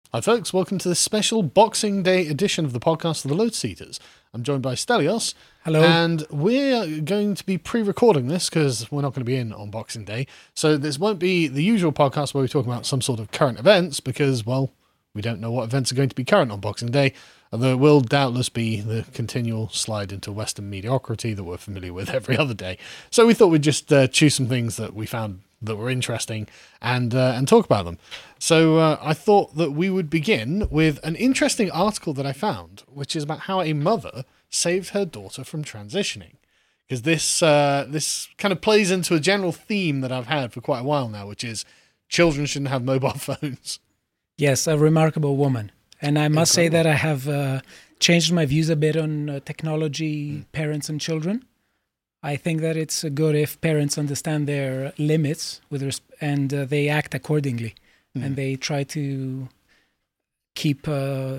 Hi folks, welcome to this special Boxing Day edition of the podcast of the Lotus Eaters. I'm joined by Stelios. Hello. And we're going to be pre-recording this because we're not going to be in on Boxing Day. So this won't be the usual podcast where we talk about some sort of current events because, well, we don't know what events are going to be current on Boxing Day. Although it will doubtless be the continual slide into Western mediocrity that we're familiar with every other day. So we thought we'd just choose some things that we found that were interesting and talk about them. So I thought that we would begin with an interesting article that I found, which is about how a mother saved her daughter from transitioning. Because this kind of plays into a general theme that I've had for quite a while now, which is children shouldn't have mobile phones. Yes, a remarkable woman. And I must say that I have changed my views a bit on technology, parents and children. I think that it's good if parents understand their limits and they act accordingly. And they try to keep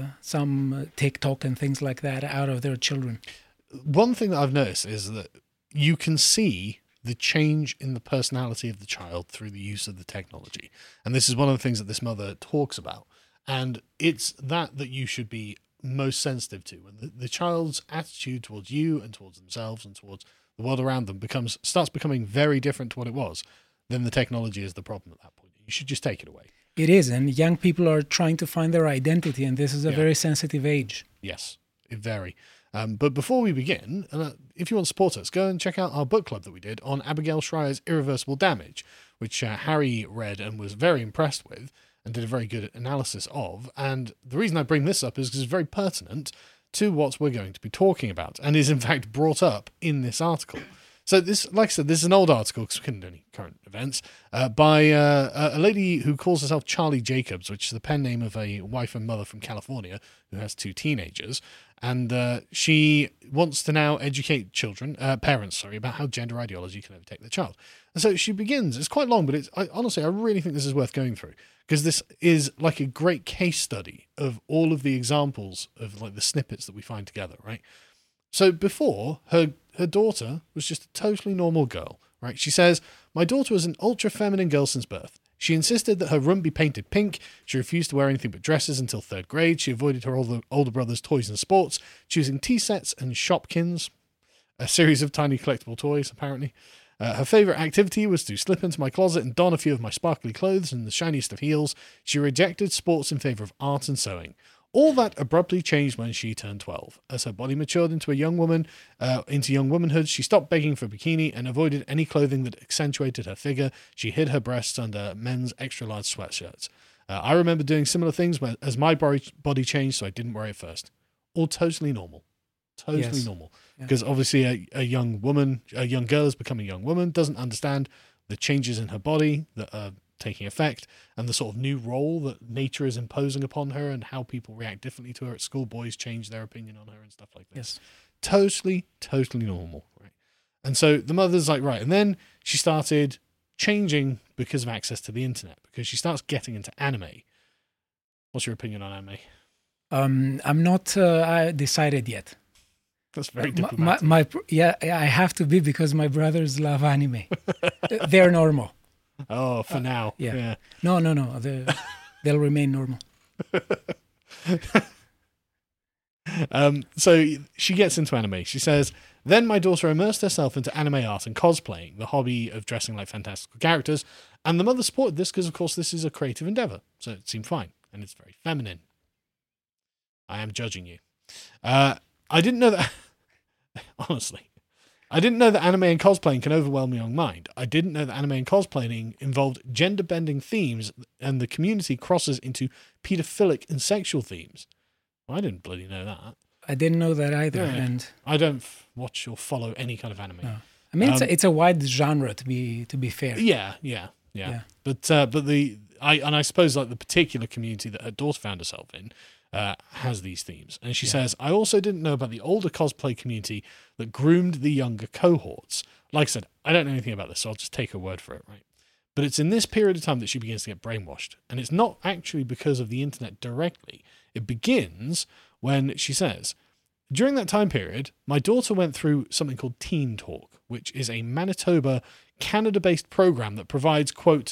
some TikTok and things like that out of their children. One thing that I've noticed is that you can see the change in the personality of the child through the use of the technology. And this is one of the things that this mother talks about. And it's that you should be most sensitive to. And the child's attitude towards you and towards themselves and towards the world around them starts becoming very different to what it was. Then the technology is the problem at that point. You should just take it away. It is. And young people are trying to find their identity. And this is a very sensitive age. Yes, very. But before we begin, if you want to support us, go and check out our book club that we did on Abigail Shrier's Irreversible Damage, which Harry read and was very impressed with and did a very good analysis of. And the reason I bring this up is because it's very pertinent to what we're going to be talking about and is in fact brought up in this article. So this, like I said, this is an old article because we couldn't do any current events, by a lady who calls herself Charlie Jacobs, which is the pen name of a wife and mother from California who has two teenagers. And she wants to now educate parents, about how gender ideology can overtake their child. And so she begins, it's quite long, but honestly, I really think this is worth going through because this is like a great case study of all of the examples of like the snippets that we find together, right? So before, her daughter was just a totally normal girl, right? She says, "My daughter was an ultra-feminine girl since birth. She insisted that her room be painted pink. She refused to wear anything but dresses until third grade. She avoided her older brother's toys and sports, choosing tea sets and Shopkins, a series of tiny collectible toys, apparently. Her favourite activity was to slip into my closet and don a few of my sparkly clothes and the shiniest of heels. She rejected sports in favour of art and sewing. All that abruptly changed when she turned 12. As her body matured into young womanhood, she stopped begging for a bikini and avoided any clothing that accentuated her figure. She hid her breasts under men's extra-large sweatshirts. I remember doing similar things as my body changed, so I didn't worry at first. All totally normal. Totally normal. Because obviously a young girl is becoming a young woman, doesn't understand the changes in her body that are taking effect and the sort of new role that nature is imposing upon her and how people react differently to her at school. Boys change their opinion on her and stuff like this. Yes. Totally normal, right? And so the mother's like, right. And then she started changing because of access to the internet, because she starts getting into anime. What's your opinion on anime? I'm not decided yet. That's very diplomatic. I have to be because my brothers love anime. They're normal. Oh, for now. Yeah. No. They'll remain normal. So she gets into anime. She says, "Then my daughter immersed herself into anime art and cosplaying, the hobby of dressing like fantastical characters. And the mother supported this because, of course, this is a creative endeavor. So it seemed fine. And it's very feminine. I am judging you. I didn't know that." Honestly. "I didn't know that anime and cosplaying can overwhelm a young mind. I didn't know that anime and cosplaying involved gender-bending themes and the community crosses into pedophilic and sexual themes." Well, I didn't bloody know that. I didn't know that either. Yeah. And I don't watch or follow any kind of anime. No. I mean, it's a wide genre to be fair. Yeah. But I suppose like the particular community that her daughter found herself in has these themes. And she says, "I also didn't know about the older cosplay community that groomed the younger cohorts." Like I said, I don't know anything about this, so I'll just take her word for it, right? But it's in this period of time that she begins to get brainwashed. And it's not actually because of the internet directly. It begins when she says, "During that time period, my daughter went through something called Teen Talk, which is a Manitoba, Canada-based program that provides, quote,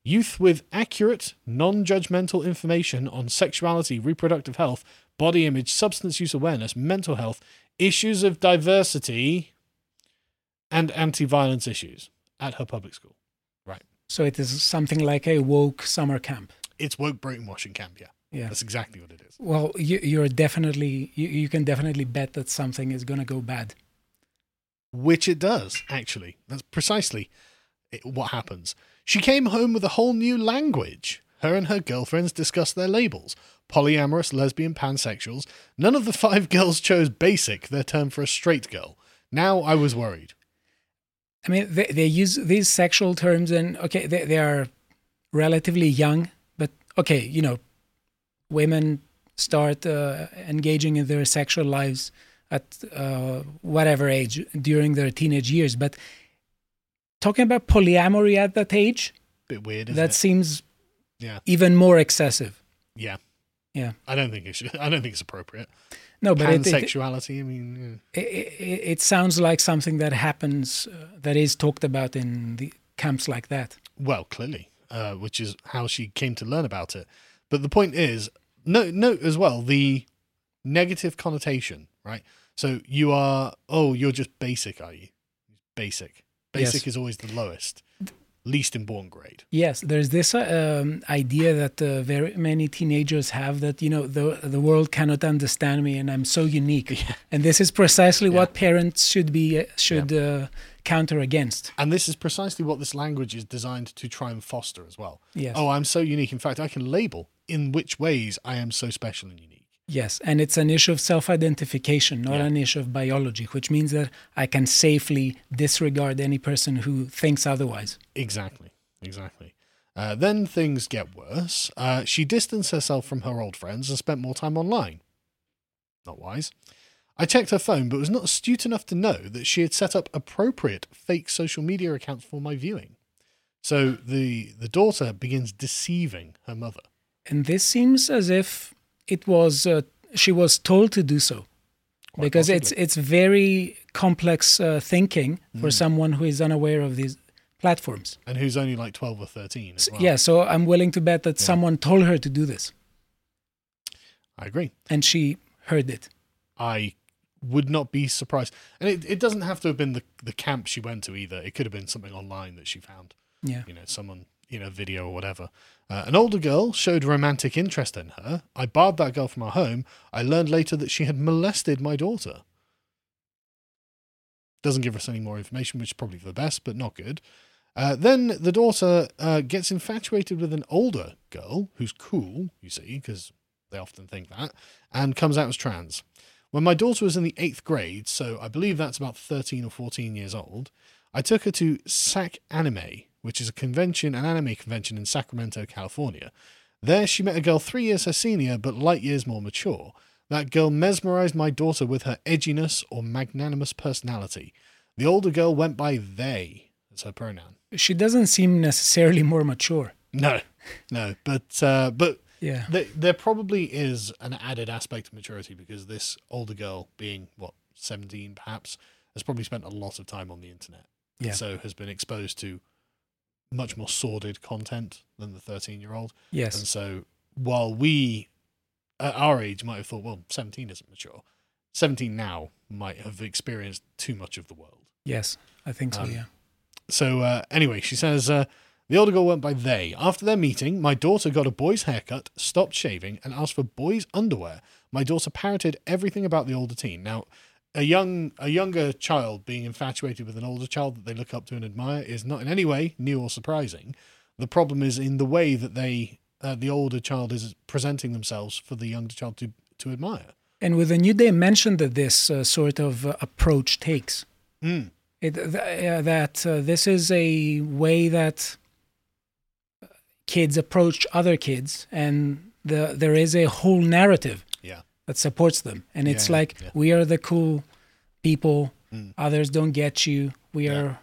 Youth with accurate, non-judgmental information on sexuality, reproductive health, body image, substance use awareness, mental health, issues of diversity, and anti-violence issues at her public school. Right. So it is something like a woke summer camp. It's woke brainwashing camp, yeah. Yeah. That's exactly what it is. Well, you can definitely bet that something is going to go bad. Which it does, actually. That's precisely what happens. She came home with a whole new language. Her and her girlfriends discussed their labels. Polyamorous, lesbian, pansexuals. None of the 5 girls chose basic, their term for a straight girl. Now I was worried. I mean, they use these sexual terms, and okay, they are relatively young, but okay, women start engaging in their sexual lives at whatever age during their teenage years. But talking about polyamory at that age, bit weird, isn't that it? seems even more excessive. Yeah. Yeah. I don't think it's appropriate. No, but pansexuality, I mean... It sounds like something that happens, that is talked about in the camps like that. Well, clearly, which is how she came to learn about it. But the point is, note as well the negative connotation, right? So you're just basic, are you? Basic. Basic is always the lowest, least important grade. Yes, there's this idea that very many teenagers have that, the world cannot understand me and I'm so unique. Yeah. And this is precisely what parents should counter against. And this is precisely what this language is designed to try and foster as well. Yes. Oh, I'm so unique. In fact, I can label in which ways I am so special and unique. Yes, and it's an issue of self-identification, not an issue of biology, which means that I can safely disregard any person who thinks otherwise. Exactly. Then things get worse. She distanced herself from her old friends and spent more time online. Not wise. I checked her phone, but was not astute enough to know that she had set up appropriate fake social media accounts for my viewing. So the daughter begins deceiving her mother. And this seems as if it was she was told to do so. Quite because possibly. it's very complex thinking for someone who is unaware of these platforms. And who's only like 12 or 13 as well. Yeah, so I'm willing to bet that someone told her to do this. I agree. And she heard it. I would not be surprised. And it doesn't have to have been the camp she went to either. It could have been something online that she found. Yeah. Someone, video or whatever. An older girl showed romantic interest in her. I barred that girl from our home. I learned later that she had molested my daughter. Doesn't give us any more information, which is probably for the best, but not good. Then the daughter gets infatuated with an older girl who's cool, you see, because they often think that, and comes out as trans. When my daughter was in the 8th grade, so I believe that's about 13 or 14 years old, I took her to SAC Anime, which is an anime convention in Sacramento, California. There she met a girl 3 years her senior, but light years more mature. That girl mesmerized my daughter with her edginess or magnanimous personality. The older girl went by they as her pronoun. She doesn't seem necessarily more mature. No, but yeah, there probably is an added aspect of maturity because this older girl, being 17 perhaps, has probably spent a lot of time on the internet. Yeah. So has been exposed to much more sordid content than the 13-year-old. Yes. And so while we, at our age, might have thought, 17 isn't mature, 17 now might have experienced too much of the world. Yes, I think so, yeah. So anyway, she says, the older girl went by they. After their meeting, my daughter got a boy's haircut, stopped shaving, and asked for boys' underwear. My daughter parroted everything about the older teen. Now, a younger child being infatuated with an older child that they look up to and admire is not in any way new or surprising. The problem is in the way that the older child is presenting themselves for the younger child to admire. And with the new dimension that this sort of approach takes, this is a way that kids approach other kids, and there is a whole narrative that supports them. And it's we are the cool people, others don't get you, we are,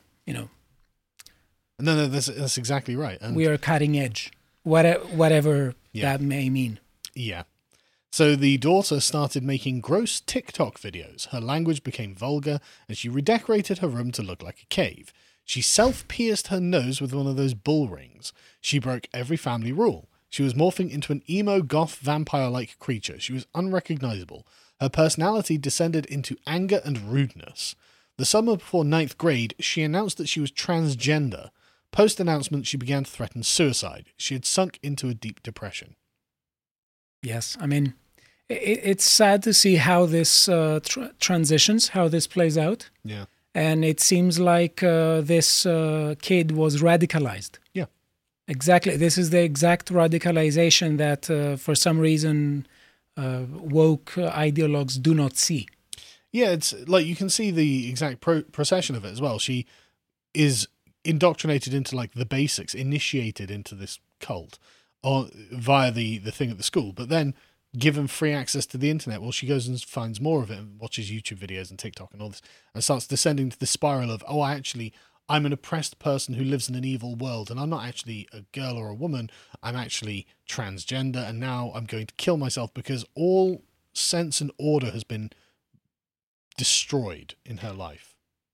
No, that's exactly right. And we are cutting edge, whatever that may mean. Yeah. So the daughter started making gross TikTok videos. Her language became vulgar, and she redecorated her room to look like a cave. She self-pierced her nose with one of those bull rings. She broke every family rule. She was morphing into an emo goth vampire-like creature. She was unrecognizable. Her personality descended into anger and rudeness. The summer before 9th grade, she announced that she was transgender. Post-announcement, she began to threaten suicide. She had sunk into a deep depression. Yes, I mean, it's sad to see how this transitions, how this plays out. Yeah. And it seems like this kid was radicalized. Yeah. Exactly. This is the exact radicalization that, for some reason, woke ideologues do not see. Yeah, it's like you can see the exact procession of it as well. She is indoctrinated into like the basics, initiated into this cult via the thing at the school, but then given free access to the internet, well, she goes and finds more of it and watches YouTube videos and TikTok and all this, and starts descending to the spiral of, oh, I'm an oppressed person who lives in an evil world, and I'm not actually a girl or a woman, I'm actually transgender, and now I'm going to kill myself because all sense and order has been destroyed in her life.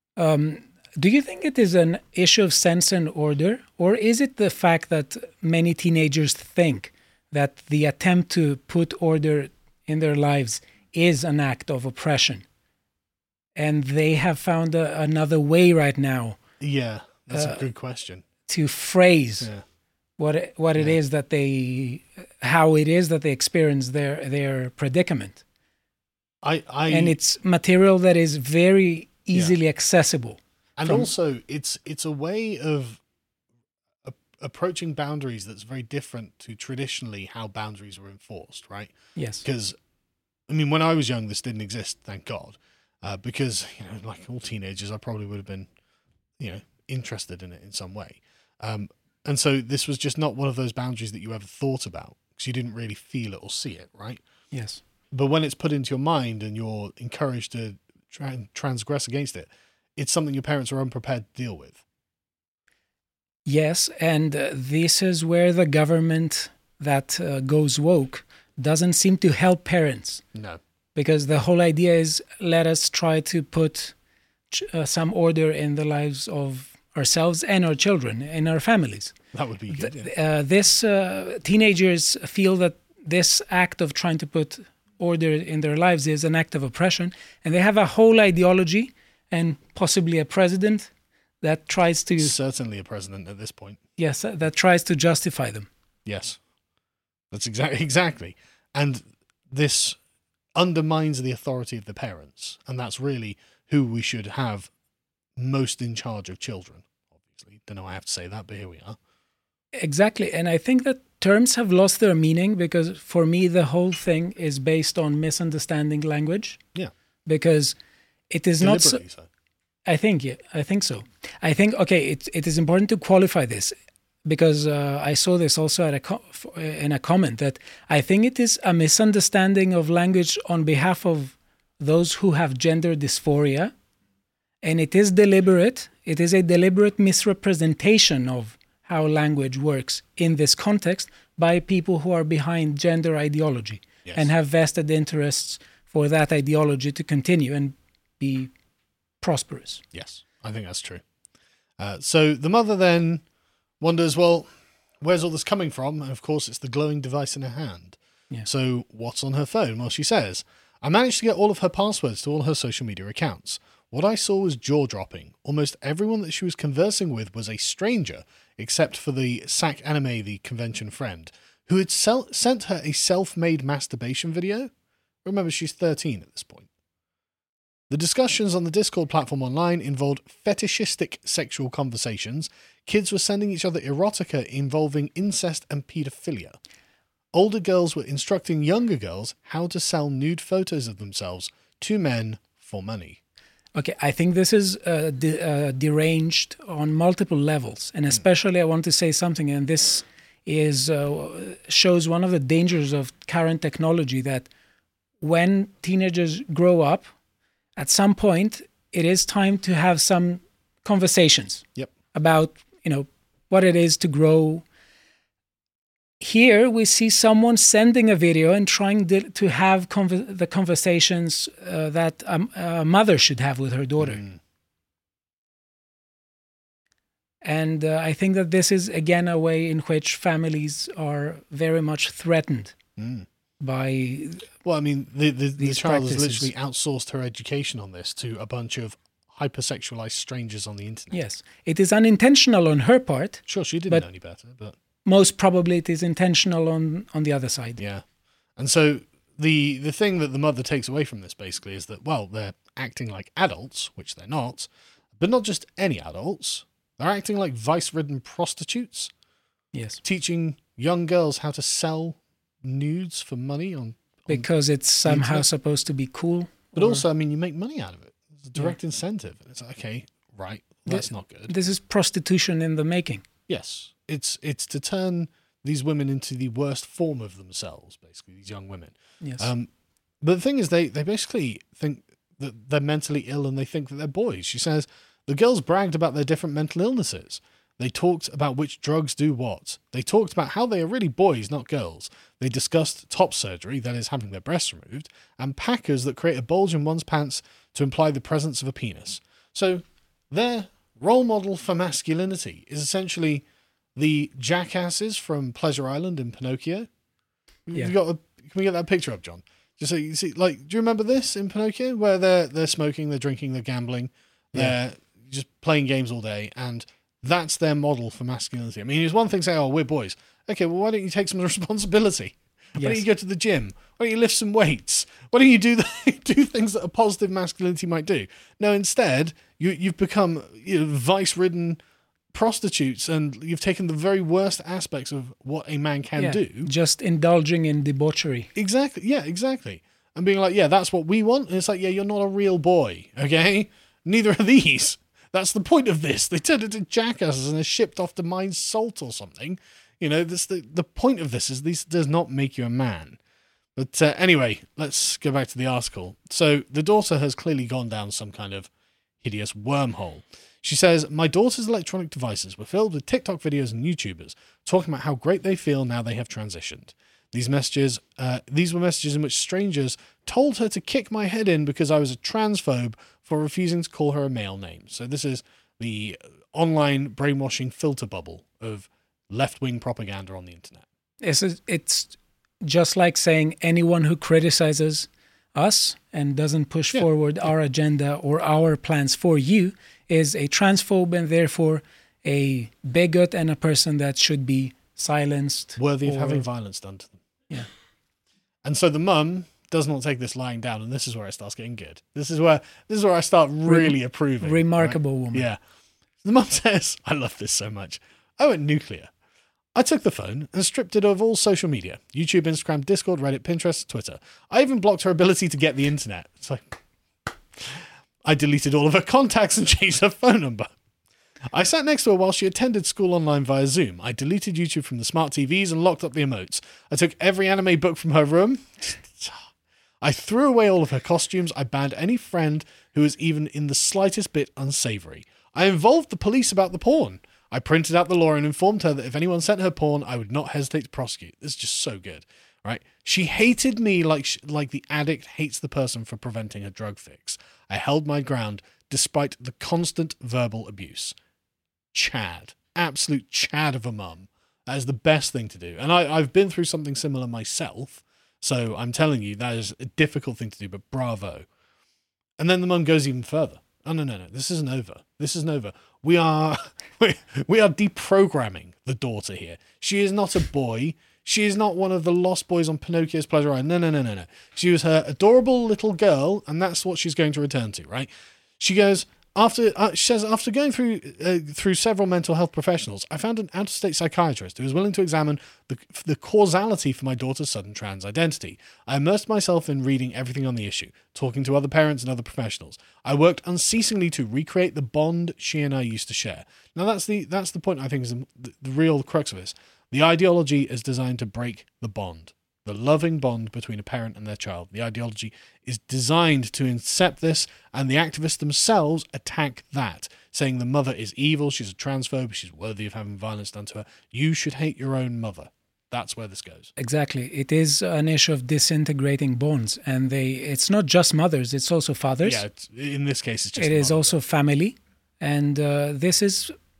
Do you think it is an issue of sense and order, or is it the fact that many teenagers think that the attempt to put order in their lives is an act of oppression, and they have found another way right now? Yeah, that's a good question. To phrase what it is that how it is that they experience their predicament. And it's material that is very easily accessible. And also, it's a way of approaching boundaries that's very different to traditionally how boundaries were enforced, right? Yes. Because, I mean, when I was young, this didn't exist, thank God. Because, like all teenagers, I probably would have been, interested in it in some way. And so this was just not one of those boundaries that you ever thought about because you didn't really feel it or see it, right? Yes. But when it's put into your mind and you're encouraged to try and transgress against it, it's something your parents are unprepared to deal with. Yes, and this is where the government that goes woke doesn't seem to help parents. No. Because the whole idea is let us try to put some order in the lives of ourselves and our children, in our families. That would be good. Teenagers feel that this act of trying to put order in their lives is an act of oppression, and they have a whole ideology and possibly a president that tries to... Certainly a president at this point. Yes, that tries to justify them. Yes, that's exactly. And this undermines the authority of the parents, and that's really who we should have most in charge of children. Obviously, don't know why I have to say that, but here we are. Exactly, and I think that terms have lost their meaning because for me the whole thing is based on misunderstanding language. Yeah. Because it is not so... I think so. I think, okay, it is important to qualify this because I saw this also in a comment that I think it is a misunderstanding of language on behalf of those who have gender dysphoria, and it is deliberate. It is a deliberate misrepresentation of how language works in this context by people who are behind gender ideology and have vested interests for that ideology to continue and be prosperous. Yes, I think that's true. So the mother then wonders, well, where's all this coming from? And of course, it's the glowing device in her hand. Yeah. So what's on her phone? Well, she says, I managed to get all of her passwords to all her social media accounts. What I saw was jaw-dropping. Almost everyone that she was conversing with was a stranger, except for the SAC Anime, the convention friend, who had sent her a self-made masturbation video. Remember, she's 13 at this point. The discussions on the Discord platform online involved fetishistic sexual conversations. Kids were sending each other erotica involving incest and paedophilia. Older girls were instructing younger girls how to sell nude photos of themselves to men for money. Okay, I think this is deranged on multiple levels, and especially I want to say something, and this is shows one of the dangers of current technology, that when teenagers grow up, at some point, it is time to have some conversations about, what it is to grow. Here, we see someone sending a video and trying to have the conversations that a mother should have with her daughter. And I think that this is, again, a way in which families are very much threatened by Well, I mean, the these child has practices. literally outsourced her education on this to a bunch of hypersexualized strangers on the internet. Yes, it is unintentional on her part. Sure, she didn't But- know any better, but Most probably it is intentional on the other side. yeah. And so the thing that the mother takes away from this basically is that, well, they're acting like adults, which they're not, but not just any adults. They're acting like vice-ridden prostitutes, Yes, teaching young girls how to sell nudes for money on because it's somehow internet. supposed to be cool. but or- also, I mean, you make money out of it. It's a direct incentive. It's like, okay, right, that's not good. this is prostitution in the making. Yes, it's to turn these women into the worst form of themselves, basically, these young women. Yes, But the thing is, they basically think that they're mentally ill and they think that they're boys. She says the girls bragged about their different mental illnesses. They talked about which drugs do what. They talked about how they are really boys, not girls. They discussed top surgery, that is having their breasts removed, and packers that create a bulge in one's pants to imply the presence of a penis. So their role model for masculinity is essentially the jackasses from Pleasure Island in Pinocchio. Yeah. Can we get that picture up, John? Just so you see, like, do you remember this in Pinocchio where they're smoking, they're drinking, they're gambling, they're just playing games all day, and that's their model for masculinity. I mean, it's one thing saying, "Oh, we're boys." Okay, well, why don't you take some responsibility? Why don't Yes. you go to the gym? Why don't you lift some weights? Why don't you do things that a positive masculinity might do? No, instead, you've become vice-ridden prostitutes, and you've taken the very worst aspects of what a man can yeah, do. just indulging in debauchery. Exactly. Yeah, exactly. And being like, yeah, that's what we want. And it's like, yeah, you're not a real boy, okay? Neither are these. That's the point of this. They turned into jackasses and they're shipped off to mine salt or something. You know, this the point of this is this does not make you a man. But anyway, let's go back to the article. So the daughter has clearly gone down some kind of hideous wormhole. She says, my daughter's electronic devices were filled with TikTok videos and YouTubers talking about how great they feel now they have transitioned. These were messages in which strangers told her to kick my head in because I was a transphobe for refusing to call her a male name. So this is the online brainwashing filter bubble of left-wing propaganda on the internet. It's just like saying anyone who criticizes us and doesn't push forward our agenda or our plans for you is a transphobe and therefore a bigot and a person that should be silenced. Worthy of or- having violence done to them. Yeah. And so the mum does not take this lying down, and this is where it starts getting good. This is where I start really approving. Remarkable woman. Yeah. The mum says, I love this so much. I went nuclear. I took the phone and stripped it of all social media. YouTube, Instagram, Discord, Reddit, Pinterest, Twitter. I even blocked her ability to get the internet. It's like, I deleted all of her contacts and changed her phone number. I sat next to her while she attended school online via Zoom. I deleted YouTube from the smart TVs and locked up the emotes. I took every anime book from her room. I threw away all of her costumes. I banned any friend who was even in the slightest bit unsavory. I involved the police about the porn. I printed out the law and informed her that if anyone sent her porn, I would not hesitate to prosecute. This is just so good, right? She hated me like the addict hates the person for preventing a drug fix. I held my ground despite the constant verbal abuse. Chad. Absolute Chad of a mum. That is the best thing to do. And I've been through something similar myself, so I'm telling you, that is a difficult thing to do, but bravo. And then the mum goes even further. Oh, no. This isn't over. This isn't over. We are deprogramming the daughter here. She is not a boy. She is not one of the lost boys on Pinocchio's Pleasure Island. No. She was her adorable little girl, and that's what she's going to return to, right? She goes, she says, after going through several mental health professionals, I found an out-of-state psychiatrist who was willing to examine the causality for my daughter's sudden trans identity. I immersed myself in reading everything on the issue, talking to other parents and other professionals. I worked unceasingly to recreate the bond she and I used to share. Now that's the point I think is the real crux of this. The ideology is designed to break the bond. The loving bond between a parent and their child. The ideology is designed to incept this, and the activists themselves attack that, saying the mother is evil, she's a transphobe, she's worthy of having violence done to her. You should hate your own mother. That's where this goes. Exactly. It is an issue of disintegrating bonds, and it's not just mothers, it's also fathers. Yeah, in this case, it's just It is mother. also family, and this is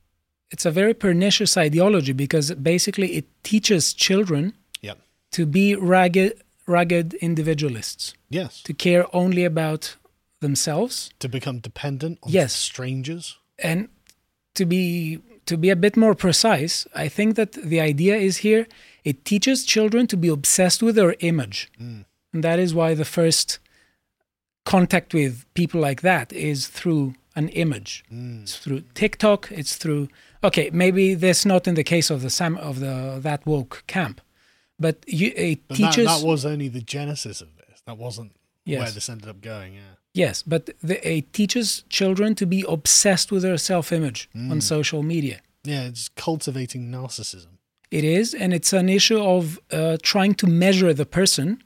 it's a very pernicious ideology because basically it teaches children Yep. to be rugged individualists, Yes. to care only about themselves, To become dependent on Yes. strangers. and to be a bit more precise, I think that the idea is here, it teaches children to be obsessed with their image. And that is why the first contact with people like that is through an image. It's through TikTok, it's through, okay, maybe that's not in the case of that woke camp, but it But teaches... that was only the genesis of this. That wasn't Yes. where this ended up going, yeah. Yes, but it teaches children to be obsessed with their self-image on social media. Yeah, it's cultivating narcissism. It is, and it's an issue of trying to measure the person,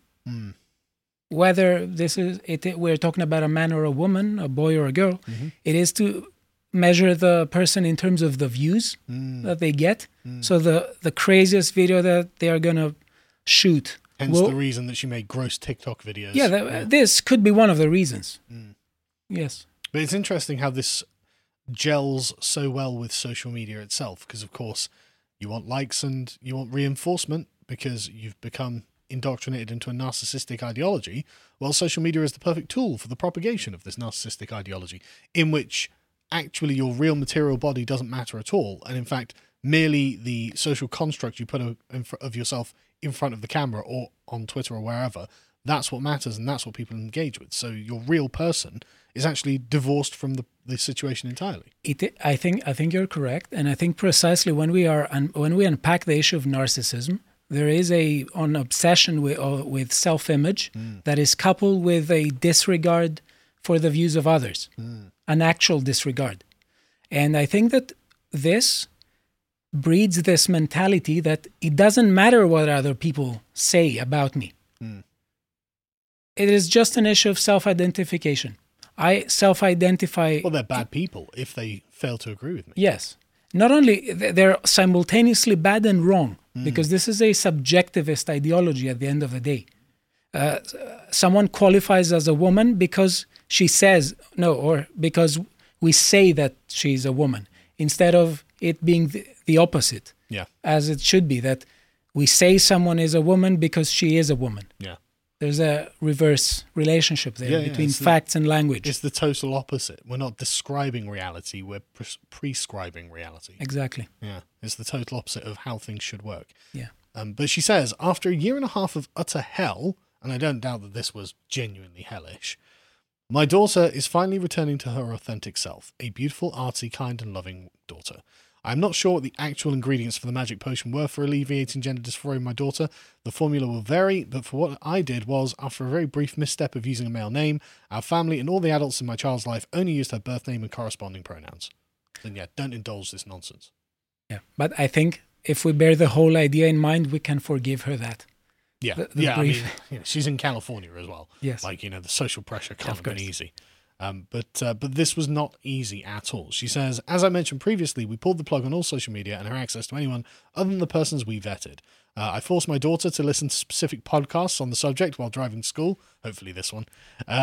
whether we're talking about a man or a woman, a boy or a girl. It is to measure the person in terms of the views that they get. So the craziest video that they are going to shoot. Hence the reason that she made gross TikTok videos. Yeah, this could be one of the reasons. Yes. But it's interesting how this gels so well with social media itself, because of course you want likes and you want reinforcement because you've become indoctrinated into a narcissistic ideology. Well, social media is the perfect tool for the propagation of this narcissistic ideology, in which actually your real material body doesn't matter at all, and in fact merely the social construct you put of yourself in front of the camera or on Twitter or wherever, that's what matters, and that's what people engage with. So your real person is actually divorced from the situation entirely. I think you're correct, and I think precisely when we unpack the issue of narcissism, there is an obsession with self-image that is coupled with a disregard for the views of others, an actual disregard, and I think that this breeds this mentality that it doesn't matter what other people say about me. It is just an issue of self-identification. I self-identify... Well, they're bad people if they fail to agree with me. Yes. Not only, they're simultaneously bad and wrong, because this is a subjectivist ideology at the end of the day. Someone qualifies as a woman because she says, no, or because we say that she's a woman, instead of it being the opposite, as it should be, that we say someone is a woman because she is a woman. Yeah. There's a reverse relationship there between facts and language. It's the total opposite. We're not describing reality, we're prescribing reality. Exactly. Yeah, it's the total opposite of how things should work. Yeah. But she says, after a year and a half of utter hell, and I don't doubt that this was genuinely hellish, my daughter is finally returning to her authentic self, a beautiful, artsy, kind and loving daughter. I'm not sure what the actual ingredients for the magic potion were for alleviating gender dysphoria in my daughter. The formula will vary, but for what I did was, after a very brief misstep of using a male name, our family and all the adults in my child's life only used her birth name and corresponding pronouns. Then yeah, don't indulge this nonsense. Yeah, but I think if we bear the whole idea in mind, we can forgive her that. Yeah, I mean, she's in California as well. Yes. Like, the social pressure can't have been easy. But this was not easy at all. She says, as I mentioned previously, we pulled the plug on all social media and her access to anyone other than the persons we vetted. I forced my daughter to listen to specific podcasts on the subject while driving to school. Hopefully this one.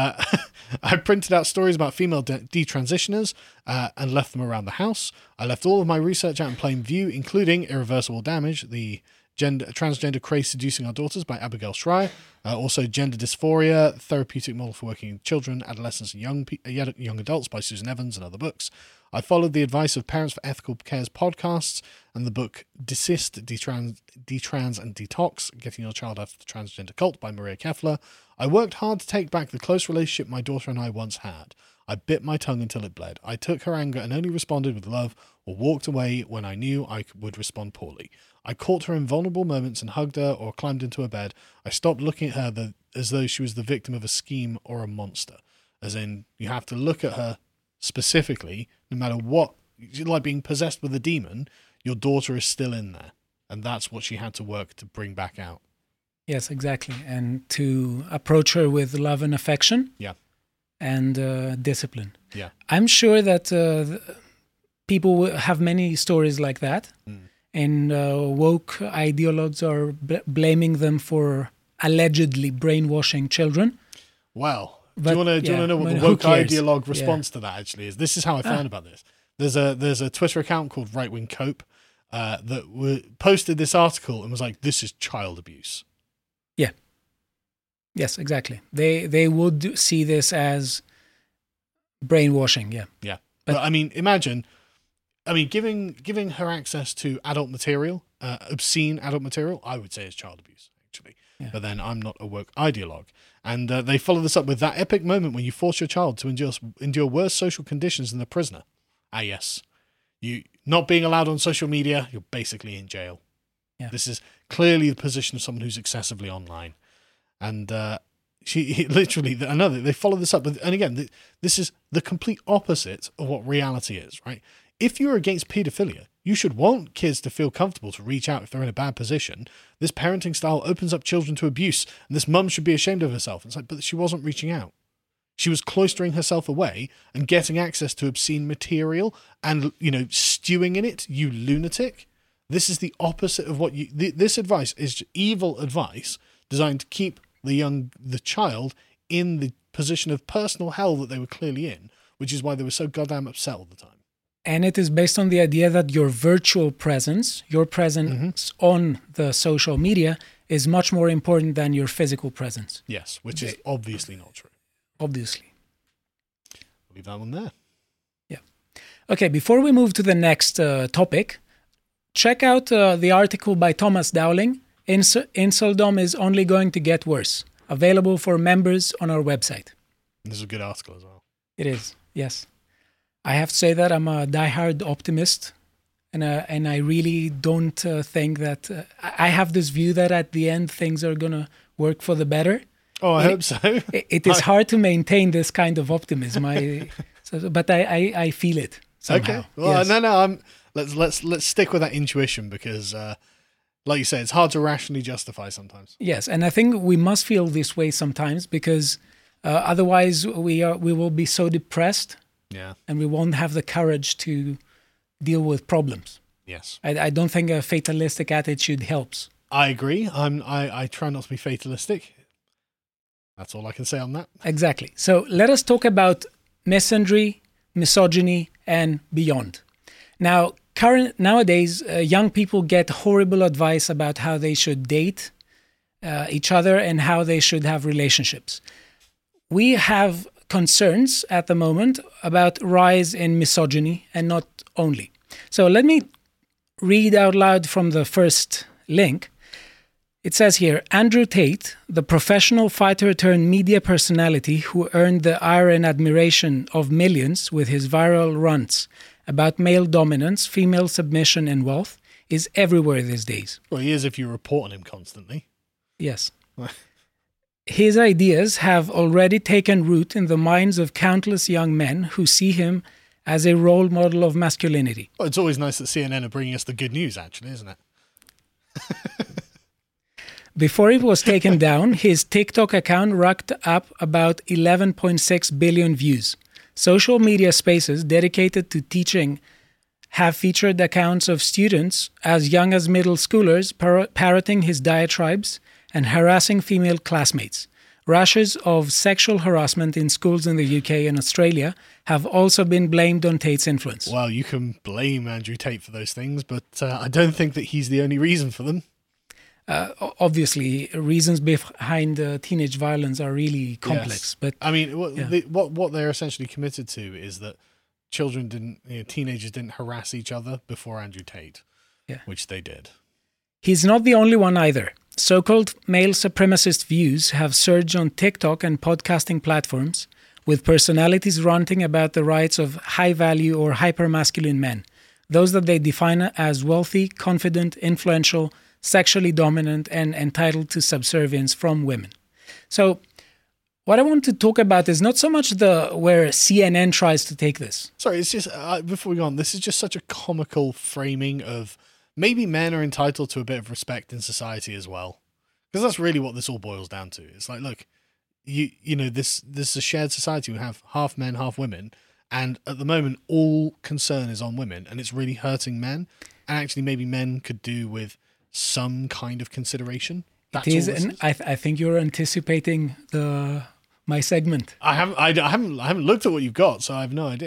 I printed out stories about female detransitioners and left them around the house. I left all of my research out in plain view, including Irreversible Damage, the transgender craze seducing our daughters by Abigail Schreier. Also Gender Dysphoria, Therapeutic Model for Working with Children, Adolescents and Young Adults by Susan Evans and other books. I followed the advice of Parents for Ethical Care's podcasts and the book Desist, Detrans and Detox, Getting Your Child Out of the Transgender Cult by Maria Keffler. I worked hard to take back the close relationship my daughter and I once had. I bit my tongue until it bled. I took her anger and only responded with love or walked away when I knew I would respond poorly. I caught her in vulnerable moments and hugged her or climbed into her bed. I stopped looking at her as though she was the victim of a scheme or a monster. As in, you have to look at her specifically, no matter what, like being possessed with a demon, your daughter is still in there. And that's what she had to work to bring back out. Yes, exactly. And to approach her with love and affection. Yeah. And discipline. Yeah. I'm sure that people have many stories like that. And woke ideologues are blaming them for allegedly brainwashing children. Wow. Do you want to know what the woke ideologue response to that actually is? This is how I found about this. There's a Twitter account called Right Wing Cope that posted this article and was like, "This is child abuse." Yeah. Yes, exactly. They would see this as brainwashing. Yeah. Yeah. But I mean, imagine. I mean, giving her access to adult material, obscene adult material, I would say is child abuse, actually. Yeah. But then I'm not a woke ideologue. And they follow this up with that epic moment when you force your child to endure worse social conditions than a prisoner. Ah, yes. You not being allowed on social media, you're basically in jail. Yeah. This is clearly the position of someone who's excessively online. And I know that they follow this up with, and again, this is the complete opposite of what reality is, right? If you're against paedophilia, you should want kids to feel comfortable to reach out if they're in a bad position. This parenting style opens up children to abuse, and this mum should be ashamed of herself. It's like, but she wasn't reaching out. She was cloistering herself away and getting access to obscene material and, stewing in it, you lunatic. This is the opposite of what this advice is evil advice designed to keep the child in the position of personal hell that they were clearly in, which is why they were so goddamn upset all the time. And it is based on the idea that your virtual presence, your presence on the social media is much more important than your physical presence. Yes, which is obviously not true. Obviously. We'll leave that one there. Yeah. Okay, before we move to the next topic, check out the article by Thomas Dowling, Inceldom is only going to get worse. Available for members on our website. This is a good article as well. It is, yes. I have to say that I'm a diehard optimist, and I really don't think that... I have this view that at the end things are going to work for the better. Oh, I hope so. It is hard to maintain this kind of optimism. But I feel it somehow. Okay. Well, yes. no. Let's stick with that intuition because... like you say, it's hard to rationally justify sometimes. Yes, and I think we must feel this way sometimes because otherwise we will be so depressed, and we won't have the courage to deal with problems. Yes, I don't think a fatalistic attitude helps. I agree. I try not to be fatalistic. That's all I can say on that. Exactly. So let us talk about misandry, misogyny, and beyond. Now. Nowadays, young people get horrible advice about how they should date each other and how they should have relationships. We have concerns at the moment about rise in misogyny and not only. So let me read out loud from the first link. It says here, Andrew Tate, the professional fighter turned media personality who earned the ire and admiration of millions with his viral rants about male dominance, female submission, and wealth, is everywhere these days. Well, he is if you report on him constantly. Yes. His ideas have already taken root in the minds of countless young men who see him as a role model of masculinity. Well, it's always nice that CNN are bringing us the good news, actually, isn't it? Before it was taken down, his TikTok account racked up about 11.6 billion views. Social media spaces dedicated to teaching have featured accounts of students as young as middle schoolers parroting his diatribes and harassing female classmates. Rashes of sexual harassment in schools in the UK and Australia have also been blamed on Tate's influence. Well, you can blame Andrew Tate for those things, but I don't think that he's the only reason for them. Obviously, reasons behind teenage violence are really complex. Yes. But I mean, what they're essentially committed to is that teenagers didn't harass each other before Andrew Tate, which they did. He's not the only one either. So-called male supremacist views have surged on TikTok and podcasting platforms, with personalities ranting about the rights of high-value or hyper-masculine men, those that they define as wealthy, confident, influential, sexually dominant, and entitled to subservience from women. So what I want to talk about is not so much where CNN tries to take this. Sorry, it's just, before we go on, this is just such a comical framing of maybe men are entitled to a bit of respect in society as well. Because that's really what this all boils down to. It's like, look, this is a shared society. We have half men, half women. And at the moment, all concern is on women. And it's really hurting men. And actually, maybe men could do with some kind of consideration. It is, and I think you're anticipating my segment. I haven't looked at what you've got, so I have no idea.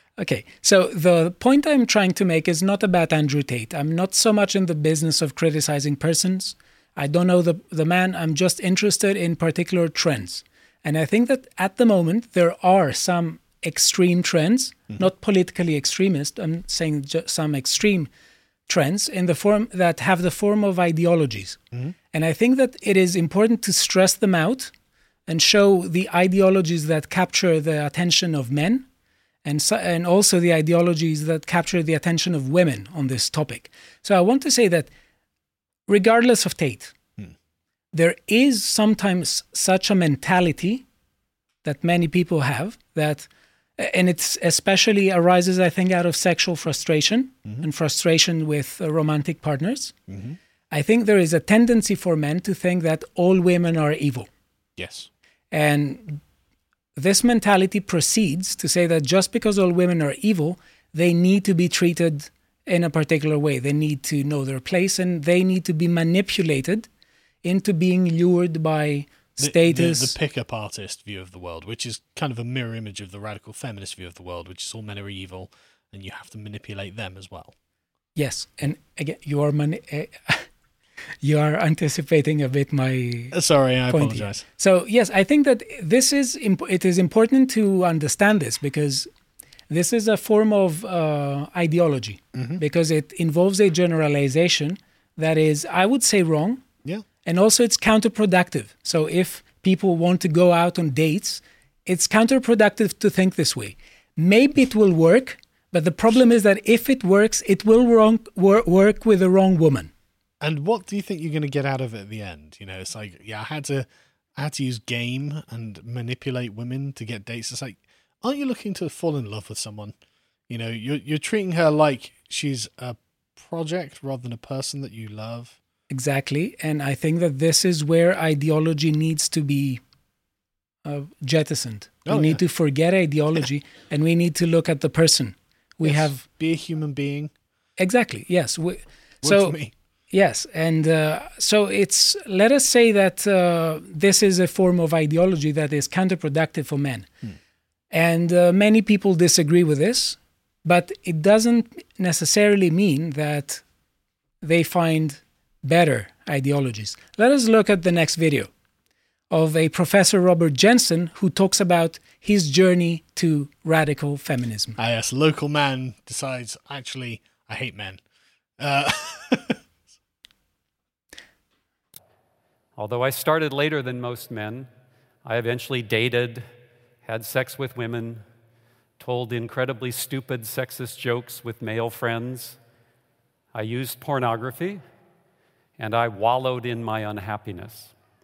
Okay, so the point I'm trying to make is not about Andrew Tate. I'm not so much in the business of criticizing persons. I don't know the man. I'm just interested in particular trends. And I think that at the moment, there are some extreme trends, not politically extremist. I'm saying some extreme trends in the form that have the form of ideologies. And I think that it is important to stress them out and show the ideologies that capture the attention of men and also the ideologies that capture the attention of women on this topic. So I want to say that regardless of Tate, there is sometimes such a mentality that many people have that, and it's especially arises, I think, out of sexual frustration and frustration with romantic partners. I think there is a tendency for men to think that all women are evil. Yes. And this mentality proceeds to say that just because all women are evil, they need to be treated in a particular way. They need to know their place and they need to be manipulated into being lured by status. The pickup artist view of the world, which is kind of a mirror image of the radical feminist view of the world, which is all men are evil and you have to manipulate them as well. Yes. And again, you are anticipating a bit my Sorry, I point apologize. Here. So yes, I think that it is important to understand this because this is a form of ideology because it involves a generalization that is, I would say, wrong. Yeah. And also it's counterproductive. So if people want to go out on dates, it's counterproductive to think this way. Maybe it will work, but the problem is that if it works, it will work with the wrong woman. And what do you think you're going to get out of it at the end? You know, it's like, yeah, I had to use game and manipulate women to get dates. It's like, aren't you looking to fall in love with someone? You know, you're treating her like she's a project rather than a person that you love. Exactly. And I think that this is where ideology needs to be jettisoned. We need to forget ideology and we need to look at the person. We have be a human being. Exactly. Yes. Works for me. Yes. And so let us say that this is a form of ideology that is counterproductive for men. And many people disagree with this, but it doesn't necessarily mean that they find better ideologies. Let us look at the next video of a Professor Robert Jensen who talks about his journey to radical feminism. Yes, local man decides, actually, I hate men. Although I started later than most men, I eventually dated, had sex with women, told incredibly stupid sexist jokes with male friends. I used pornography, and I wallowed in my unhappiness.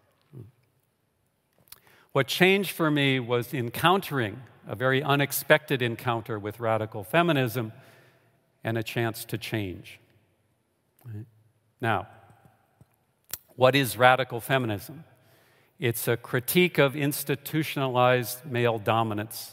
What changed for me was encountering a very unexpected encounter with radical feminism and a chance to change. Now, what is radical feminism? It's a critique of institutionalized male dominance.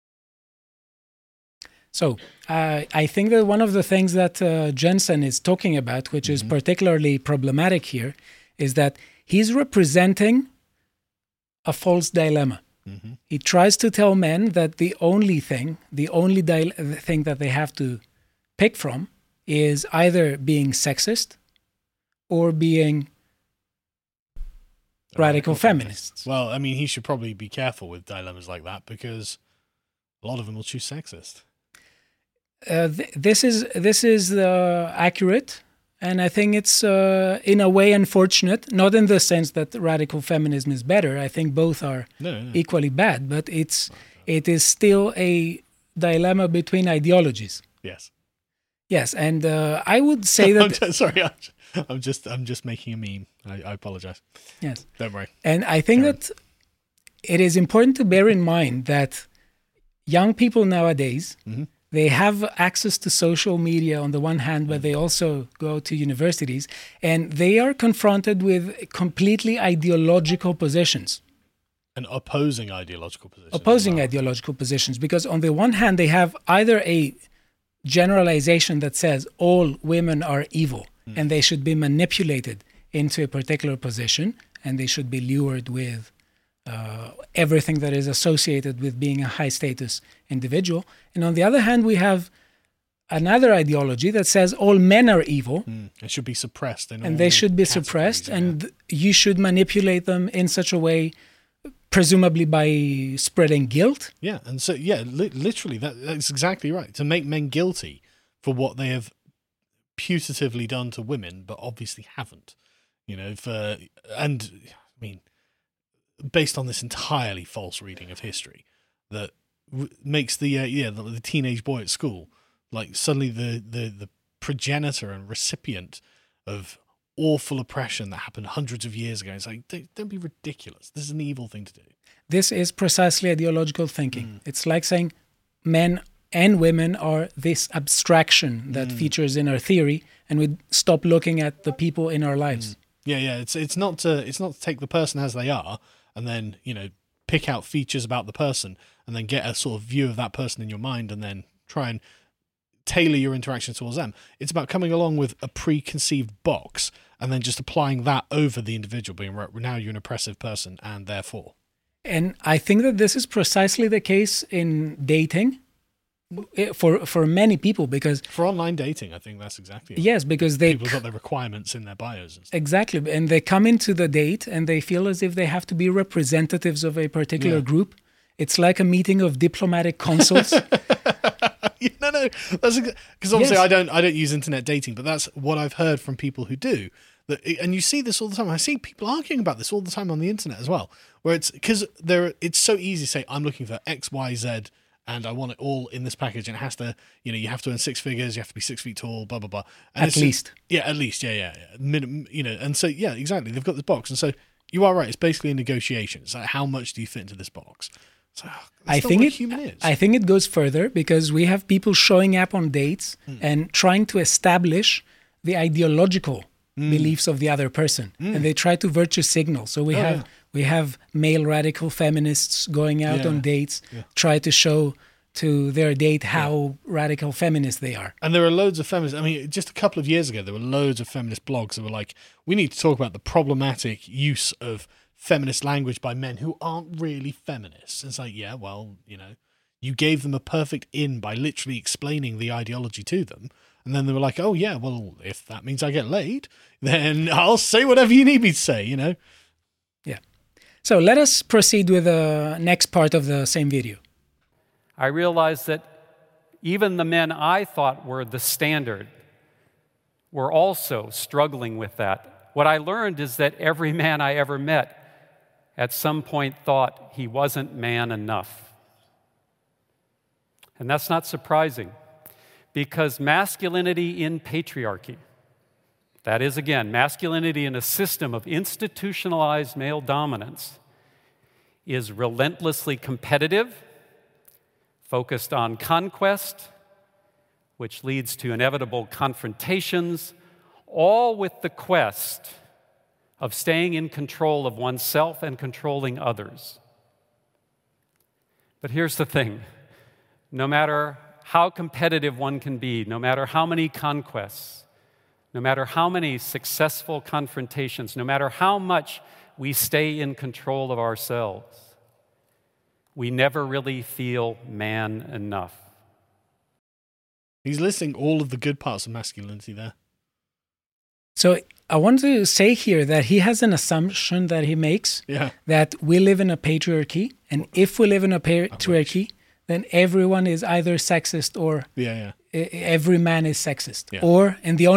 So I think that one of the things that Jensen is talking about, which is particularly problematic here, is that he's representing a false dilemma. He tries to tell men that the only thing that they have to pick from is either being sexist or being radical feminists. Well, I mean, he should probably be careful with dilemmas like that because a lot of them will choose sexist. This is accurate, and I think it's in a way unfortunate. Not in the sense that radical feminism is better. I think both are equally bad, but it is still a dilemma between ideologies. Yes, and I would say that. Sorry, I'm just making a meme. I apologize. Yes, don't worry. And I think that it is important to bear in mind that young people nowadays. They have access to social media on the one hand, but they also go to universities, and they are confronted with completely ideological positions. And opposing ideological positions. Ideological positions, because on the one hand, they have either a generalization that says all women are evil and they should be manipulated into a particular position and they should be lured with everything that is associated with being a high status individual. And on the other hand, we have another ideology that says all men are evil. It should be suppressed. And they should be suppressed, and you should manipulate them in such a way, presumably by spreading guilt. Yeah, and so, literally, that's exactly right. To make men guilty for what they have putatively done to women, but obviously haven't. Based on this entirely false reading of history that makes the teenage boy at school like suddenly the progenitor and recipient of awful oppression that happened hundreds of years ago. It's like, don't be ridiculous. This is an evil thing to do. This is precisely ideological thinking. It's like saying men and women are this abstraction that features in our theory, and we stop looking at the people in our lives. Yeah. It's not to take the person as they are and then pick out features about the person and then get a sort of view of that person in your mind and then try and tailor your interaction towards them. It's about coming along with a preconceived box and then just applying that over the individual, being now you're an oppressive person and therefore. And I think that this is precisely the case in dating for many people, because for online dating, I think that's exactly right. Yes, because people got their requirements in their bios and stuff. Exactly, and they come into the date and they feel as if they have to be representatives of a particular group. It's like a meeting of diplomatic consuls. No, that's because obviously I don't use internet dating, but that's what I've heard from people who do. And you see this all the time. I see people arguing about this all the time on the internet as well, where it's because it's so easy to say I'm looking for X, Y, Z, and I want it all in this package, and it has to, you have to earn 6 figures, you have to be 6 feet tall, blah blah blah. And at least, and so exactly. They've got this box, and so you are right. It's basically a negotiation. It's like, how much do you fit into this box? So, I think it goes further, because we have people showing up on dates and trying to establish the ideological beliefs of the other person, and they try to virtue signal. So we have male radical feminists going out on dates, try to show to their date how radical feminist they are. And there are loads of feminists. I mean, just a couple of years ago, there were loads of feminist blogs that were like, we need to talk about the problematic use of feminist language by men who aren't really feminists. It's like, you gave them a perfect in by literally explaining the ideology to them. And then they were like, oh yeah, well, if that means I get laid, then I'll say whatever you need me to say, Yeah. So let us proceed with the next part of the same video. I realized that even the men I thought were the standard were also struggling with that. What I learned is that every man I ever met at some point thought he wasn't man enough. And that's not surprising, because masculinity in patriarchy, that is, again, masculinity in a system of institutionalized male dominance, is relentlessly competitive, focused on conquest, which leads to inevitable confrontations, all with the quest of staying in control of oneself and controlling others. But here's the thing. No matter how competitive one can be, no matter how many conquests, no matter how many successful confrontations, no matter how much we stay in control of ourselves, we never really feel man enough. He's listing all of the good parts of masculinity there. So I want to say here that he has an assumption that he makes, that we live in a patriarchy, and if we live in a patriarchy, then everyone is either sexist or every man is sexist. Yeah. And the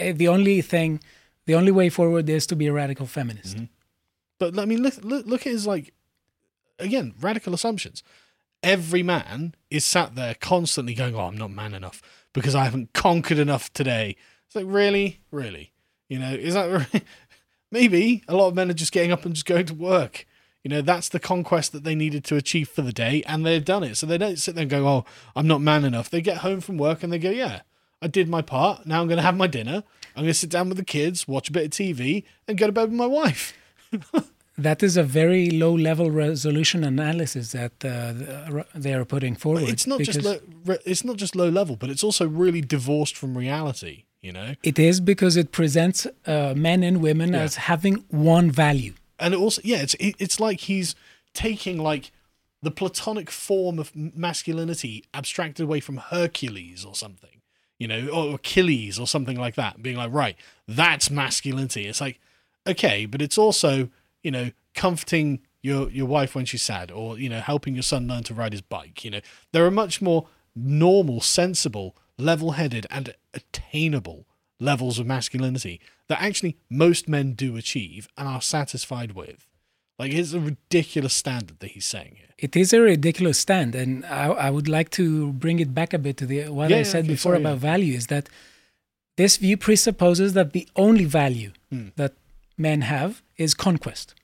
only way forward is to be a radical feminist. Mm-hmm. But I mean, look at his, again, radical assumptions. Every man is sat there constantly going, oh, I'm not man enough because I haven't conquered enough today. It's like, really? Is that maybe a lot of men are just getting up and just going to work. That's the conquest that they needed to achieve for the day, and they've done it. So they don't sit there and go, oh, I'm not man enough. They get home from work and they go, yeah, I did my part. Now I'm going to have my dinner. I'm going to sit down with the kids, watch a bit of TV, and go to bed with my wife. That is a very low-level resolution analysis that they are putting forward. It's not just low level, but it's also really divorced from reality. It is, because it presents men and women as having one value. And also, it's like he's taking the platonic form of masculinity abstracted away from Hercules or something, or Achilles or something like that, being like, right, that's masculinity. It's like, okay, but it's also, comforting your wife when she's sad, or, helping your son learn to ride his bike. There are much more normal, sensible, level-headed and attainable levels of masculinity that actually most men do achieve and are satisfied with. Like, it's a ridiculous standard that he's saying here. It is a ridiculous stand, and I would like to bring it back a bit to what I said before about value, is that this view presupposes that the only value that men have is conquest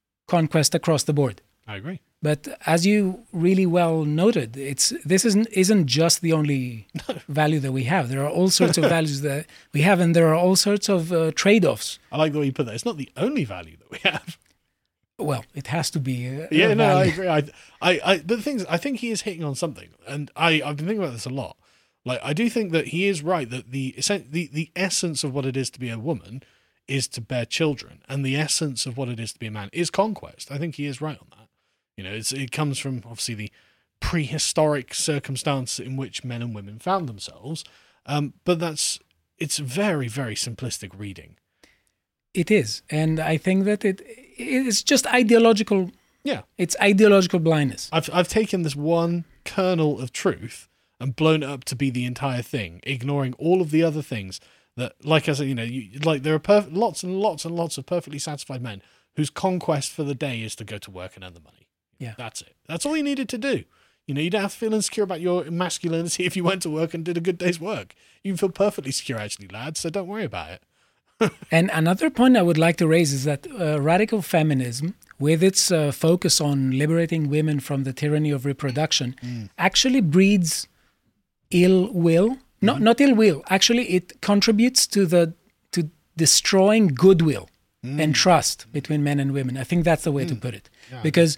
across the board. I agree. But as you really well noted, this isn't just the only value that we have. There are all sorts of values that we have, and there are all sorts of trade-offs. I like the way you put that. It's not the only value that we have. Well, it has to be. I agree. But the thing is, I think he is hitting on something, and I've been thinking about this a lot. Like, I do think that he is right that the essence of what it is to be a woman is to bear children, and the essence of what it is to be a man is conquest. I think he is right on that. It comes from obviously the prehistoric circumstance in which men and women found themselves, but it's very, very simplistic reading. It is, and I think that it's just ideological. Yeah, it's ideological blindness. I've taken this one kernel of truth and blown it up to be the entire thing, ignoring all of the other things that, like I said, there are lots and lots and lots of perfectly satisfied men whose conquest for the day is to go to work and earn the money. Yeah, that's it. That's all you needed to do. You don't have to feel insecure about your masculinity if you went to work and did a good day's work. You can feel perfectly secure, actually, lads, so don't worry about it. And another point I would like to raise is that radical feminism, with its focus on liberating women from the tyranny of reproduction, actually breeds ill will. Not ill will. Actually, it contributes to destroying goodwill and trust between men and women. I think that's the way to put it, because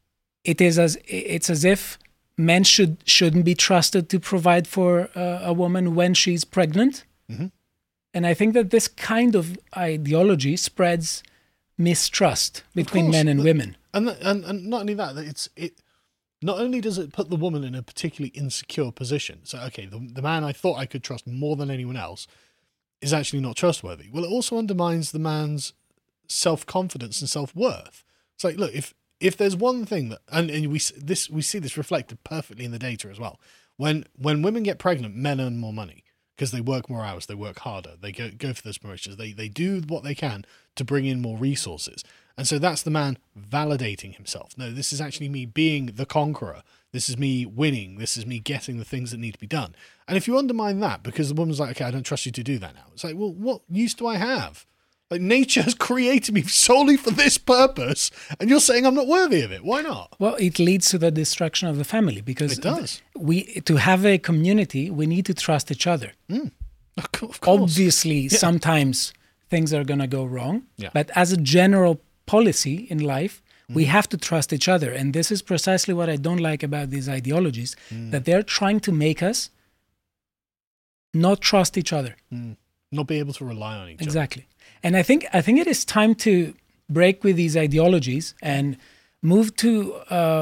it's as if men shouldn't be trusted to provide for a woman when she's pregnant. Mm-hmm. And I think that this kind of ideology spreads mistrust between men and women. And not only that, not only does it put the woman in a particularly insecure position. So, okay, the man I thought I could trust more than anyone else is actually not trustworthy. Well, it also undermines the man's self-confidence and self-worth. It's like, look, if there's one thing that, and we see this reflected perfectly in the data as well. When women get pregnant, men earn more money because they work more hours, they work harder, they go for those promotions, they do what they can to bring in more resources. And so that's the man validating himself. No, this is actually me being the conqueror. This is me winning. This is me getting the things that need to be done. And if you undermine that because the woman's like, okay, I don't trust you to do that now. It's like, well, what use do I have? Like, nature has created me solely for this purpose, and you're saying I'm not worthy of it. Why not? Well, it leads to the destruction of the family, because it does. To have a community, we need to trust each other. Of course. Obviously, sometimes things are going to go wrong, but as a general policy in life, we have to trust each other. And this is precisely what I don't like about these ideologies, that they're trying to make us not trust each other. Not be able to rely on each other. Exactly. And I think it is time to break with these ideologies and move to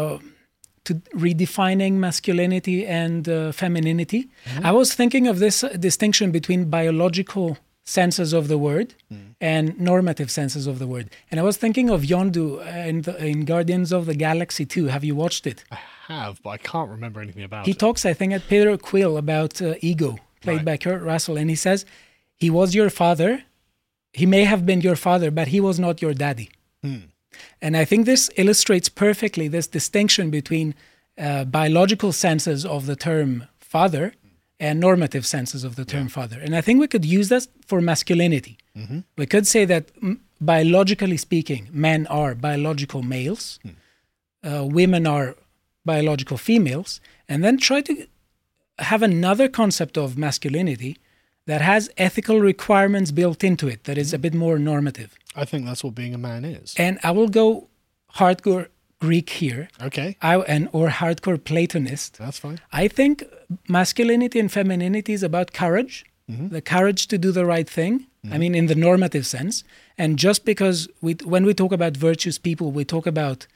redefining masculinity and femininity. I was thinking of this distinction between biological senses of the word and normative senses of the word. And I was thinking of Yondu in Guardians of the Galaxy 2. Have you watched it? I have, but I can't remember anything about it. He talks, I think, at Peter Quill about ego, played by Kurt Russell. And he says, he was your father. He may have been your father, but he was not your daddy. And I think this illustrates perfectly this distinction between biological senses of the term father and normative senses of the term father. And I think we could use that for masculinity. We could say that biologically speaking, men are biological males, women are biological females, and then try to have another concept of masculinity that has ethical requirements built into it, that is a bit more normative. I think that's what being a man is. And I will go hardcore Greek here. Okay. Or hardcore Platonist. That's fine. I think masculinity and femininity is about courage, the courage to do the right thing. I mean, in the normative sense. And just because when we talk about virtuous people, we talk about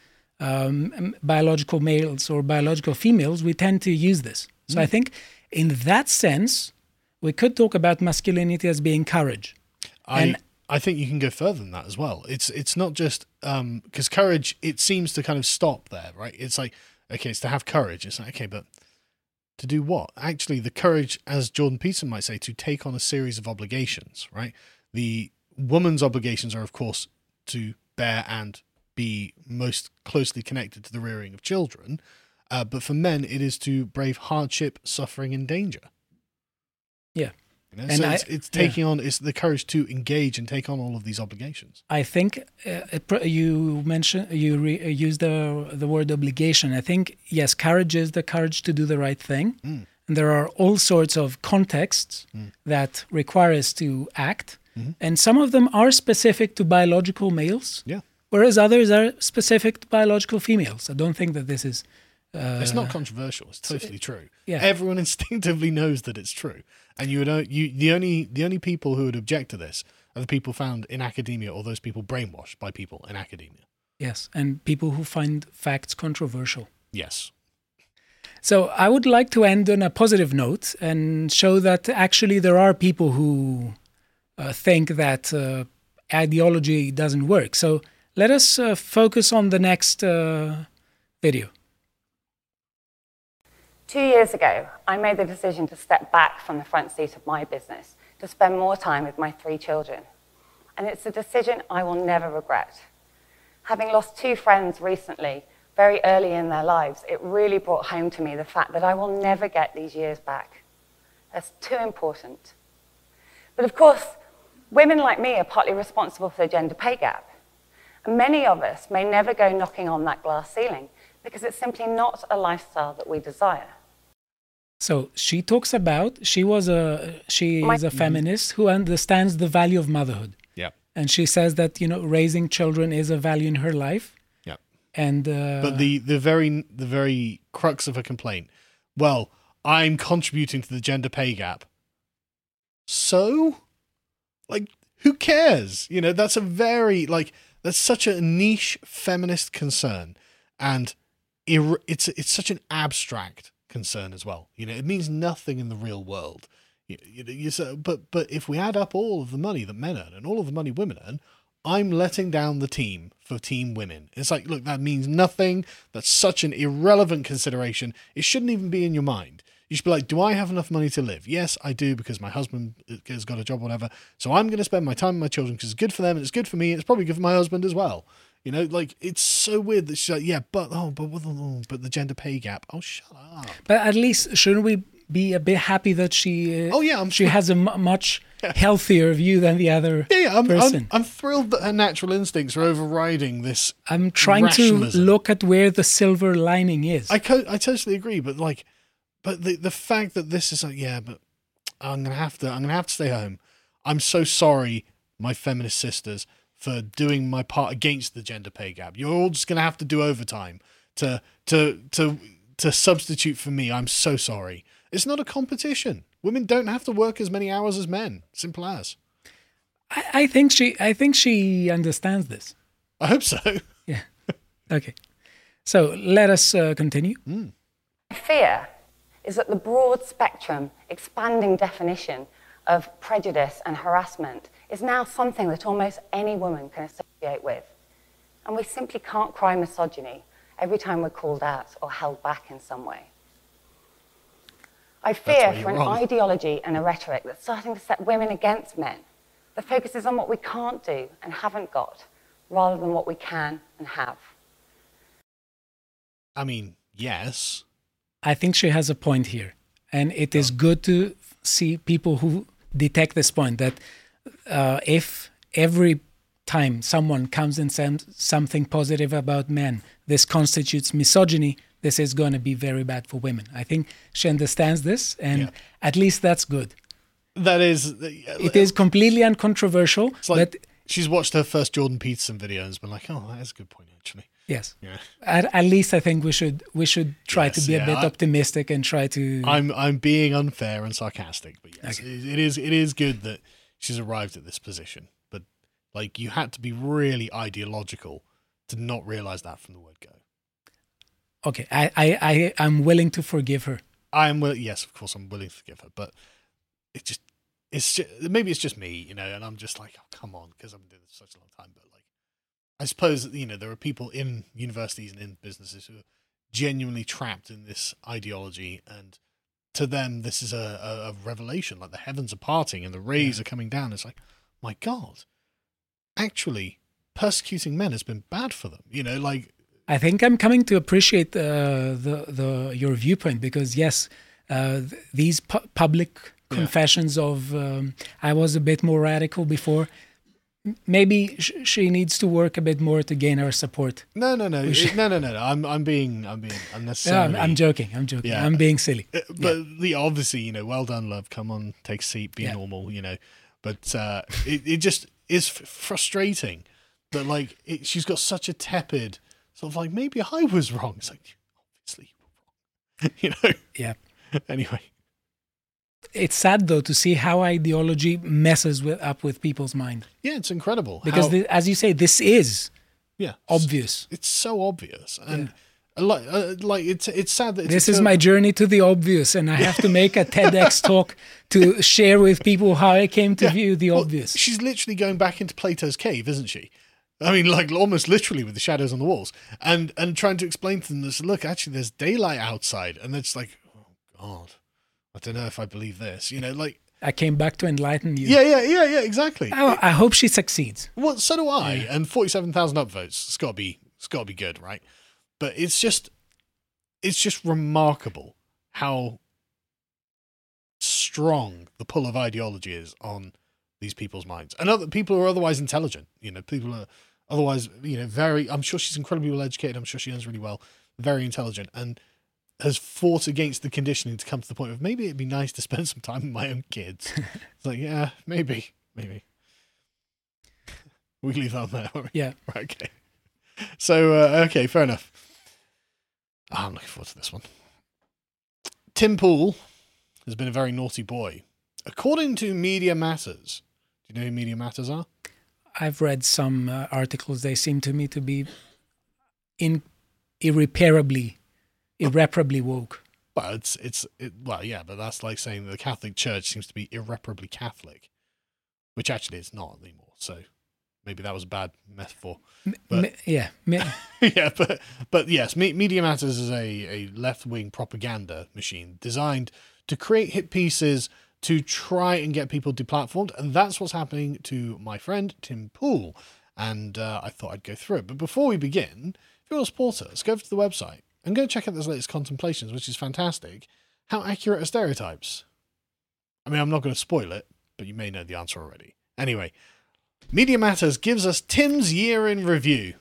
biological males or biological females, we tend to use this. So I think in that sense, we could talk about masculinity as being courage. I think you can go further than that as well. It's not just because courage, it seems to kind of stop there, right? It's like, okay, it's to have courage. It's like, okay, but to do what? Actually, the courage, as Jordan Peterson might say, to take on a series of obligations, right? The woman's obligations are, of course, to bear and be most closely connected to the rearing of children. But for men, it is to brave hardship, suffering, and danger. Yeah. You know? So it's taking on, it's the courage to engage and take on all of these obligations. I think you mentioned, used the word obligation. I think, yes, courage is the courage to do the right thing. And there are all sorts of contexts that require us to act. And some of them are specific to biological males, whereas others are specific to biological females. I don't think that this is... it's not controversial. It's totally true. Yeah. Everyone instinctively knows that it's true. And the only people who would object to this are the people found in academia or those people brainwashed by people in academia. Yes, and people who find facts controversial. Yes. So I would like to end on a positive note and show that actually there are people who think that ideology doesn't work. So let us focus on the next video. 2 years ago, I made the decision to step back from the front seat of my business to spend more time with my 3 children. And it's a decision I will never regret. Having lost 2 friends recently, very early in their lives, it really brought home to me the fact that I will never get these years back. That's too important. But of course, women like me are partly responsible for the gender pay gap. And many of us may never go knocking on that glass ceiling because it's simply not a lifestyle that we desire. So she talks about, she is a feminist who understands the value of motherhood. Yeah. And she says that, raising children is a value in her life. Yeah. And but the very crux of her complaint, well, I'm contributing to the gender pay gap. So, like, who cares? That's that's such a niche feminist concern, and it's such an abstract concern as well. It means nothing in the real world. But if we add up all of the money that men earn and all of the money women earn, I'm letting down the team for team women. It's like, look, that means nothing. That's such an irrelevant consideration. It shouldn't even be in your mind. You should be like, do I have enough money to live? Yes, I do, because my husband has got a job or whatever. So I'm going to spend my time with my children because it's good for them and it's good for me. It's probably good for my husband as well. It's so weird that she's like, yeah, but the gender pay gap. Oh, shut up. But at least shouldn't we be a bit happy that she? She has a much healthier view than the other person. I'm thrilled that her natural instincts are overriding this. I'm trying rationalism. to look at where the silver lining is. I totally agree, but the fact that this is like, yeah, but I'm gonna have to stay home. I'm so sorry, my feminist sisters, for doing my part against the gender pay gap. You're all just going to have to do overtime to substitute for me. I'm so sorry. It's not a competition. Women don't have to work as many hours as men. Simple as. I think she understands this. I hope so. Yeah. Okay. So let us continue. Fear is that the broad spectrum, expanding definition of prejudice and harassment is now something that almost any woman can associate with. And we simply can't cry misogyny every time we're called out or held back in some way. I fear for an ideology and a rhetoric that's starting to set women against men, that focuses on what we can't do and haven't got, rather than what we can and have. I mean, yes. I think she has a point here. And it is good to see people who detect this point, that if every time someone comes and says something positive about men, this constitutes misogyny, this is going to be very bad for women. I think she understands this, and at least that's good. That is... It is completely uncontroversial. It's like she's watched her first Jordan Peterson video and has been like, oh, that's a good point, actually. Yes. Yeah. At least I think we should try to be a bit optimistic and try to... I'm being unfair and sarcastic, but yes, okay. It is good that she's arrived at this position. But you had to be really ideological to not realize that from the word go. Okay, I'm willing to forgive her. Yes, of course, I'm willing to forgive her, but it's just, maybe it's just me, and I'm just like, oh, come on, because I've been doing this for such a long time. But like, I suppose there are people in universities and in businesses who are genuinely trapped in this ideology, and to them, this is a revelation. Like the heavens are parting and the rays are coming down. It's like, my God, actually, persecuting men has been bad for them. Like. I think I'm coming to appreciate your viewpoint because yes, these public confessions of I was a bit more radical before. Maybe she needs to work a bit more to gain our support. No. I'm being unnecessarily. I'm joking. Yeah. I'm being silly. But obviously, well done, love. Come on, take a seat, be normal. But it just is frustrating that like she's got such a tepid. So like maybe I was wrong. It's like obviously you were wrong. Yeah. Anyway, it's sad though to see how ideology messes up with people's mind. Yeah, it's incredible because as you say, this is obvious. It's so obvious, and like it's sad that this is my journey to the obvious, and I have to make a TEDx talk to share with people how I came to view the obvious. She's literally going back into Plato's cave, isn't she? I mean, like almost literally with the shadows on the walls, and trying to explain to them this. Look, actually, there's daylight outside, and they're just like, oh God, I don't know if I believe this. Like I came back to enlighten you. Yeah, exactly. I hope she succeeds. Well, so do I. Yeah. And 47,000 upvotes. It's got to be good, right? But it's just remarkable how strong the pull of ideology is on these people's minds, and other people who are otherwise intelligent. People are otherwise, very. I'm sure she's incredibly well educated. I'm sure she earns really well, very intelligent, and has fought against the conditioning to come to the point of maybe it'd be nice to spend some time with my own kids. It's like, yeah, maybe. We leave that on there, won't we? Yeah. Right. Okay. So, okay, fair enough. I'm looking forward to this one. Tim Pool has been a very naughty boy. According to Media Matters, do you know who Media Matters are? I've read some articles. They seem to me to be irreparably woke. Well, well, yeah, but that's like saying the Catholic Church seems to be irreparably Catholic, which actually it's not anymore. So maybe that was a bad metaphor. But yeah, but yes, Media Matters is a left-wing propaganda machine designed to create hit pieces to try and get people deplatformed, and that's what's happening to my friend Tim Pool. And I thought I'd go through it. But before we begin, if you want to support us, go over to the website and go check out this latest Contemplations, which is fantastic. How accurate are stereotypes? I mean, I'm not going to spoil it, but you may know the answer already. Anyway, Media Matters gives us Tim's year in review.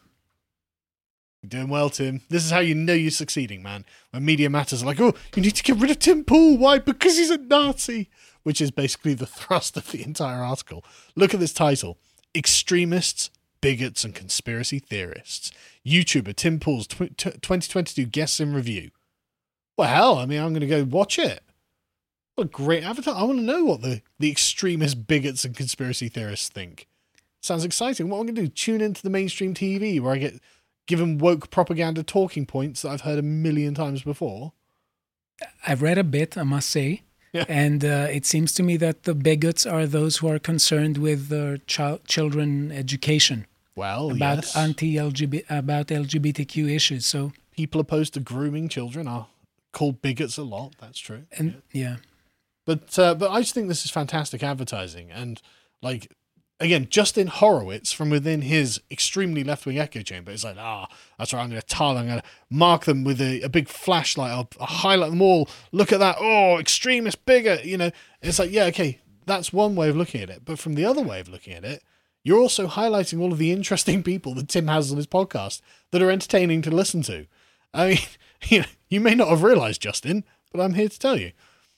You're doing well, Tim. This is how you know you're succeeding, man. When Media Matters are like, oh, you need to get rid of Tim Pool. Why? Because he's a Nazi. Which is basically the thrust of the entire article. Look at this title. Extremists, bigots, and conspiracy theorists. YouTuber Tim Pool's 2022 guests in review. Well, hell, I mean, I'm going to go watch it. What a great avatar. I want to know what the extremist, bigots, and conspiracy theorists think. Sounds exciting. What am I going to do? Tune into the mainstream TV where I get given woke propaganda talking points that I've heard a million times before? I've read a bit, I must say. Yeah. And it seems to me that the bigots are those who are concerned with children education. Well, about yes. about LGBTQ issues. So people opposed to grooming children are called bigots a lot. That's true. And yeah. But I just think this is fantastic advertising. And like, again, Justin Horowitz from within his extremely left-wing echo chamber is like, that's right, I'm going to mark them with a big flashlight. I'll highlight them all. Look at that. Oh, extremist bigot. It's like, yeah, okay, that's one way of looking at it. But from the other way of looking at it, you're also highlighting all of the interesting people that Tim has on his podcast that are entertaining to listen to. I mean, you may not have realized, Justin, but I'm here to tell you.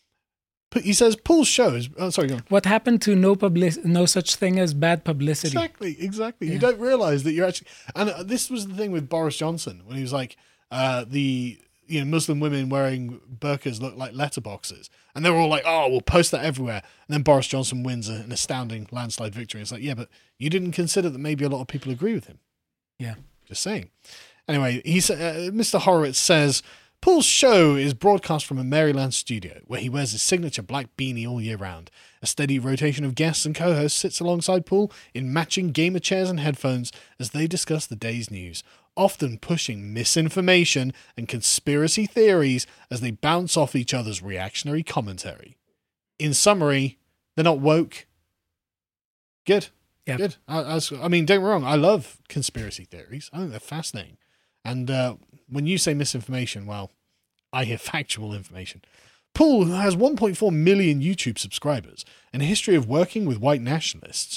He says Pool's show is... Oh, sorry, go on. What happened to no such thing as bad publicity? Exactly. Yeah. You don't realise that you're actually... And this was the thing with Boris Johnson, when he was like, the Muslim women wearing burqas look like letterboxes. And they were all like, oh, we'll post that everywhere. And then Boris Johnson wins an astounding landslide victory. It's like, yeah, but you didn't consider that maybe a lot of people agree with him. Yeah. Just saying. Anyway, Mr. Horowitz says, Pool's show is broadcast from a Maryland studio where he wears his signature black beanie all year round. A steady rotation of guests and co-hosts sits alongside Pool in matching gamer chairs and headphones as they discuss the day's news, often pushing misinformation and conspiracy theories as they bounce off each other's reactionary commentary. In summary, they're not woke. Good. Yep. Good. I mean, don't get me wrong, I love conspiracy theories. I think they're fascinating. And when you say misinformation, well, I hear factual information. Pool, who has 1.4 million YouTube subscribers and a history of working with white nationalists,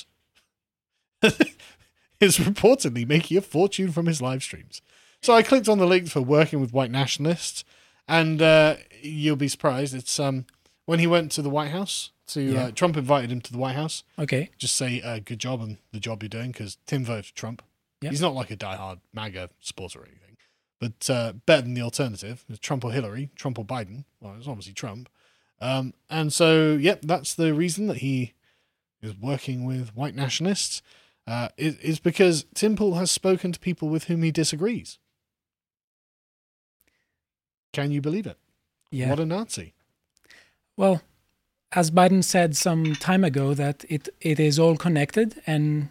is reportedly making a fortune from his live streams. So I clicked on the link for working with white nationalists, and you'll be surprised. It's when he went to the White House. Trump invited him to the White House. Okay. Just say good job on the job you're doing, because Tim voted for Trump. Yep. He's not like a diehard MAGA supporter or anything. But better than the alternative, Trump or Hillary, Trump or Biden. Well, it's obviously Trump. And so, yep, that's the reason that he is working with white nationalists. Is because Tim Pool has spoken to people with whom he disagrees. Can you believe it? Yeah. What a Nazi. Well, as Biden said some time ago, that it is all connected, and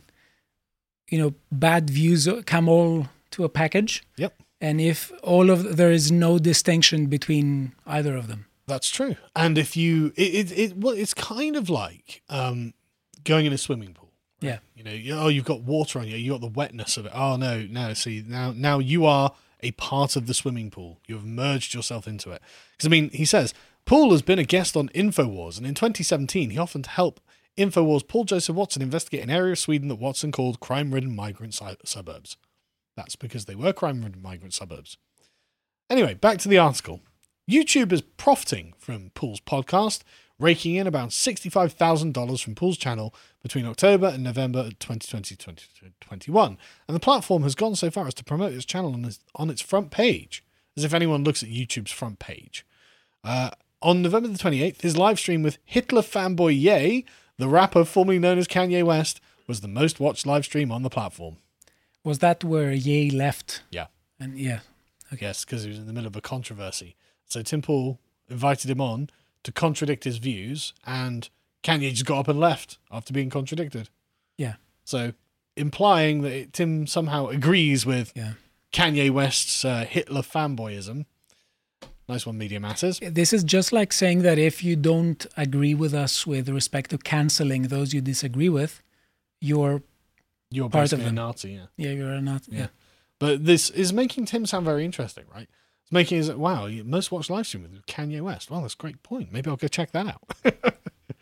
bad views come all to a package. Yep. And if there is no distinction between either of them. That's true. And if you, it's kind of like going in a swimming pool. Right? Yeah. You've got water on you. You got the wetness of it. Oh no. See, now you are a part of the swimming pool. You have merged yourself into it. Because he says Pool has been a guest on InfoWars, and in 2017 he offered to help InfoWars' Paul Joseph Watson investigate an area of Sweden that Watson called crime-ridden migrant suburbs. That's because they were crime-ridden migrant suburbs. Anyway, back to the article. YouTube is profiting from Pool's podcast, raking in about $65,000 from Pool's channel between October and November 2020-2021. And the platform has gone so far as to promote its channel on its front page, as if anyone looks at YouTube's front page. On November the 28th, his live stream with Hitler fanboy Ye, the rapper formerly known as Kanye West, was the most watched live stream on the platform. Was that where Ye left? Yeah. And yeah. Okay. Yes, because he was in the middle of a controversy. So Tim Pool invited him on to contradict his views, and Kanye just got up and left after being contradicted. Yeah. So implying that Tim somehow agrees with Kanye West's Hitler fanboyism. Nice one, Media Matters. This is just like saying that if you don't agree with us with respect to canceling those you disagree with, you're part of a Nazi, yeah. Yeah, you're a Nazi. Yeah. But this is making Tim sound very interesting, right? It's making it, wow, most watched live stream with Kanye West. Well, that's a great point. Maybe I'll go check that out.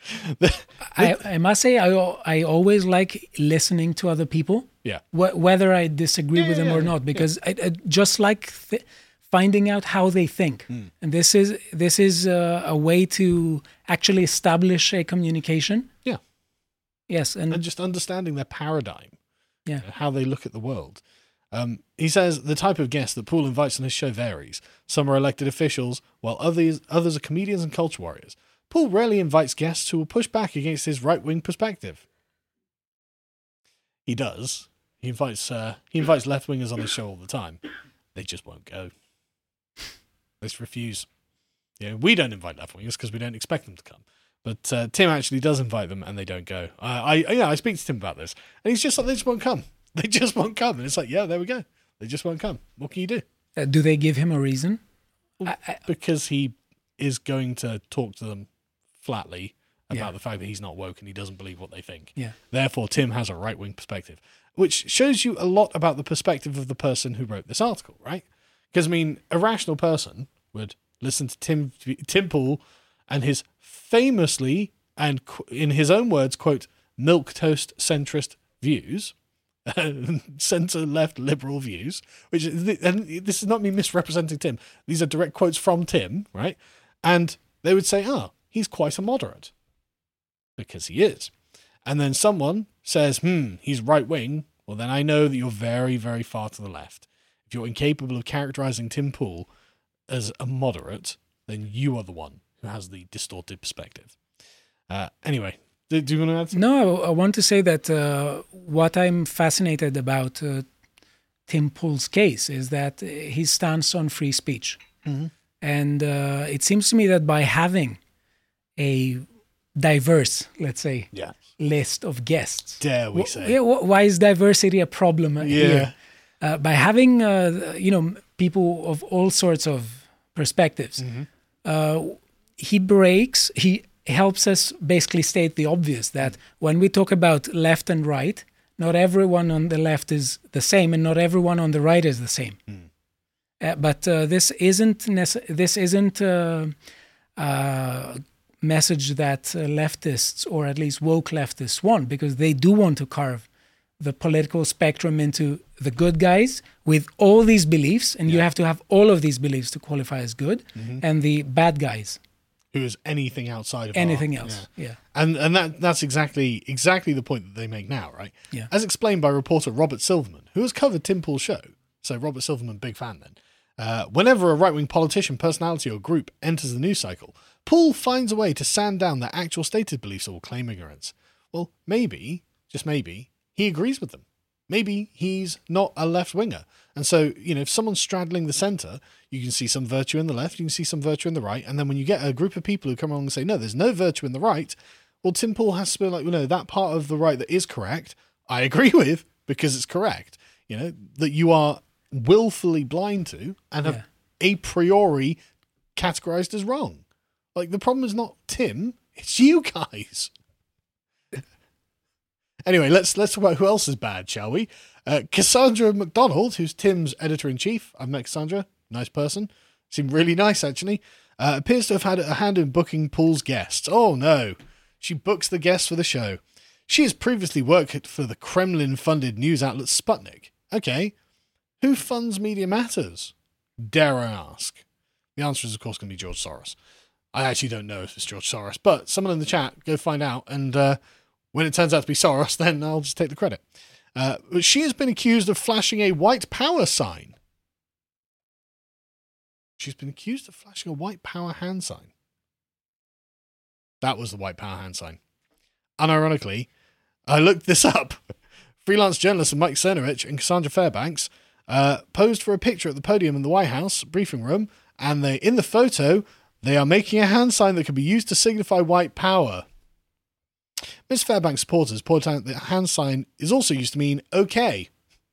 I must say, I always like listening to other people. Yeah. Whether I disagree with them or not, because I just like finding out how they think. And this is a way to actually establish a communication. Yeah. Yes, and just understanding their paradigm. Yeah. How they look at the world. He says the type of guest that Pool invites on his show varies. Some are elected officials, while others are comedians and culture warriors. Pool rarely invites guests who will push back against his right-wing perspective. He does. He invites left-wingers on his show all the time. They just won't go. They just refuse. We don't invite left-wingers because we don't expect them to come. But Tim actually does invite them, and they don't go. I speak to Tim about this, and he's just like, they just won't come. They just won't come. And it's like, yeah, there we go. They just won't come. What can you do? Do they give him a reason? Because he is going to talk to them flatly about the fact that he's not woke and he doesn't believe what they think. Yeah. Therefore, Tim has a right-wing perspective, which shows you a lot about the perspective of the person who wrote this article, right? Because, a rational person would listen to Tim Pool and his famously, and in his own words, quote, milquetoast centrist views, centre-left liberal views, and this is not me misrepresenting Tim. These are direct quotes from Tim, right? And they would say, he's quite a moderate. Because he is. And then someone says, he's right-wing. Well, then I know that you're very, very far to the left. If you're incapable of characterizing Tim Pool as a moderate, then you are the one who has the distorted perspective. Anyway, do you want to add something? No, I want to say that what I'm fascinated about Tim Pool's case is that his stance on free speech. And it seems to me that by having a diverse, let's say, list of guests. Dare we say. Why is diversity a problem here? By having, people of all sorts of perspectives, he helps us basically state the obvious, that when we talk about left and right, not everyone on the left is the same and not everyone on the right is the same. But this isn't a message that leftists, or at least woke leftists, want, because they do want to carve the political spectrum into the good guys with all these beliefs, and you have to have all of these beliefs to qualify as good, and the bad guys. Who is anything outside of anything else. Yeah. And that's exactly the point that they make now, right? Yeah. As explained by reporter Robert Silverman, who has covered Tim Pool's show. So Robert Silverman, big fan then. Whenever a right-wing politician, personality or group enters the news cycle, Pool finds a way to sand down their actual stated beliefs or claim ignorance. Well, maybe, just maybe, he agrees with them. Maybe he's not a left-winger. And so, if someone's straddling the centre, you can see some virtue in the left, you can see some virtue in the right, and then when you get a group of people who come along and say, no, there's no virtue in the right, well, Tim Pool has to be like, that part of the right that is correct, I agree with, because it's correct. That you are willfully blind to and have a priori categorized as wrong. Like, the problem is not Tim, it's you guys. Anyway, let's talk about who else is bad, shall we? Cassandra McDonald, who's Tim's editor-in-chief. I've met Cassandra. Nice person. Seemed really nice, actually. Appears to have had a hand in booking Pool's guests. Oh, no. She books the guests for the show. She has previously worked for the Kremlin-funded news outlet Sputnik. Okay. Who funds Media Matters? Dare I ask? The answer is, of course, going to be George Soros. I actually don't know if it's George Soros, but someone in the chat, go find out, and when it turns out to be Soros, then I'll just take the credit. But she has been accused of flashing a white power sign. She's been accused of flashing a white power hand sign. That was the white power hand sign. Unironically, I looked this up. Freelance journalists Mike Cernovich and Cassandra Fairbanks posed for a picture at the podium in the White House briefing room, and in the photo, they are making a hand sign that can be used to signify white power. Ms. Fairbanks' supporters point out that the hand sign is also used to mean okay.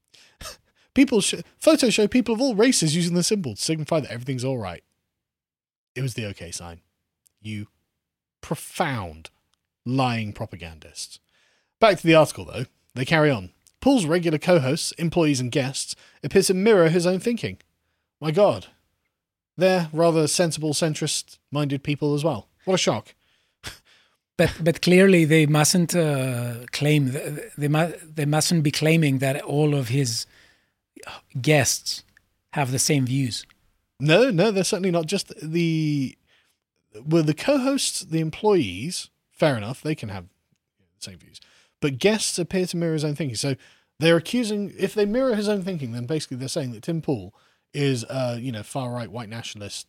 Photos show people of all races using the symbol to signify that everything's all right. It was the okay sign. You profound lying propagandists. Back to the article, though. They carry on. Pool's regular co-hosts, employees and guests appear to mirror his own thinking. My God. They're rather sensible, centrist-minded people as well. What a shock. But clearly they mustn't claim, they mustn't be claiming that all of his guests have the same views. No, they're certainly not. Just the co-hosts, the employees, fair enough, they can have the same views. But guests appear to mirror his own thinking. So they're accusing, if they mirror his own thinking, then basically they're saying that Tim Pool is far-right white nationalist,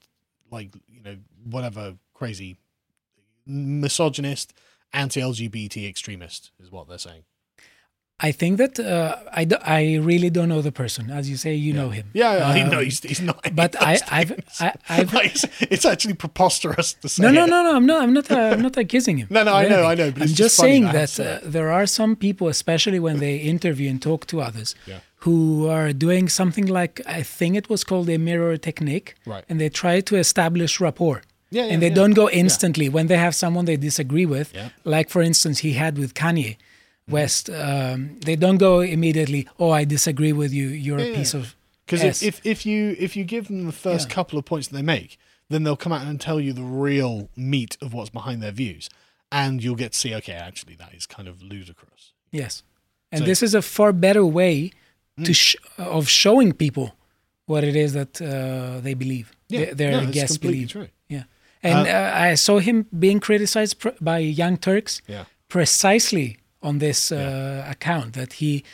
whatever crazy misogynist, anti-LGBT extremist is what they're saying. I think that I really don't know the person. As you say, you know him. Yeah, I know he's not. But I've it's actually preposterous to say. No. I'm not accusing him. No, I know. But I'm it's just funny saying that there are some people, especially when they interview and talk to others, who are doing something like, I think it was called a mirror technique, right? And they try to establish rapport. And they don't go instantly when they have someone they disagree with, like, for instance, he had with Kanye West. They don't go immediately, I disagree with you, you're a piece of Because if you give them the first couple of points that they make, then they'll come out and tell you the real meat of what's behind their views. And you'll get to see, okay, actually, that is kind of ludicrous. Yes. And this is a far better way of showing people what it is that they believe, their guests believe. True. Yeah. And I saw him being criticized by Young Turks precisely on this account, that he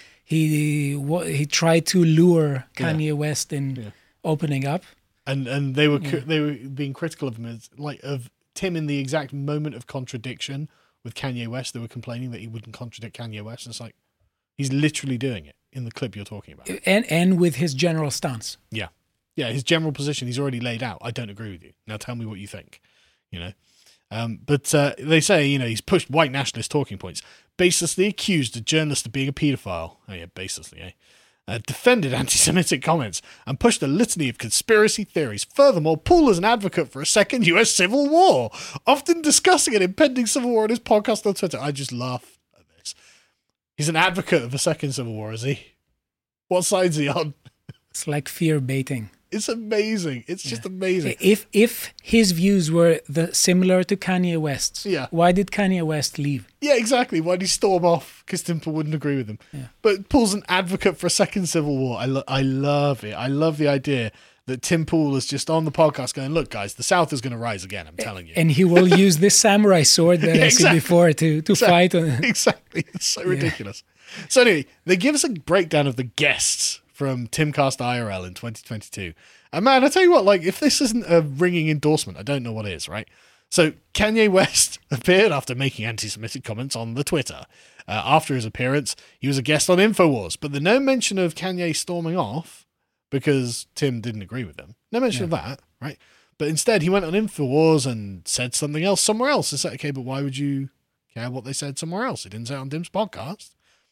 tried to lure Kanye West in opening up. And they were being critical of him of Tim in the exact moment of contradiction with Kanye West. They were complaining that he wouldn't contradict Kanye West. And it's like, He's literally doing it in the clip you're talking about. And with his general stance. Yeah. Yeah, his general position he's already laid out. I don't agree with you. Now tell me what you think. You know? But they say, you know, he's pushed white nationalist talking points, baselessly accused a journalist of being a paedophile. Oh yeah, baselessly, eh? Defended anti-Semitic comments and pushed a litany of conspiracy theories. Furthermore, Paul is an advocate for a second US civil war, often discussing an impending civil war on his podcast on Twitter. I just laugh at this. He's an advocate of a second civil war, is he? What side's he on? It's like fear baiting. It's amazing. It's just amazing. If his views were similar to Kanye West's, why did Kanye West leave? Yeah, exactly. Why did he storm off? Because Tim Pool wouldn't agree with him. Yeah. But Paul's an advocate for a second civil war. I love it. I love the idea that Tim Pool is just on the podcast going, look, guys, the South is going to rise again, I'm telling you. And he will use this samurai sword that I said before to fight. Exactly. It's so ridiculous. So anyway, they give us a breakdown of the guests from Timcast IRL in 2022. And man, I tell you what, like, if this isn't a ringing endorsement, I don't know what is, right? So Kanye West appeared after making anti-Semitic comments on the Twitter. After his appearance, he was a guest on InfoWars, but there's no mention of Kanye storming off because Tim didn't agree with him. No mention of that, right? But instead, he went on InfoWars and said something else somewhere else. It's like, okay, but why would you care what they said somewhere else? He didn't say it on Tim's podcast.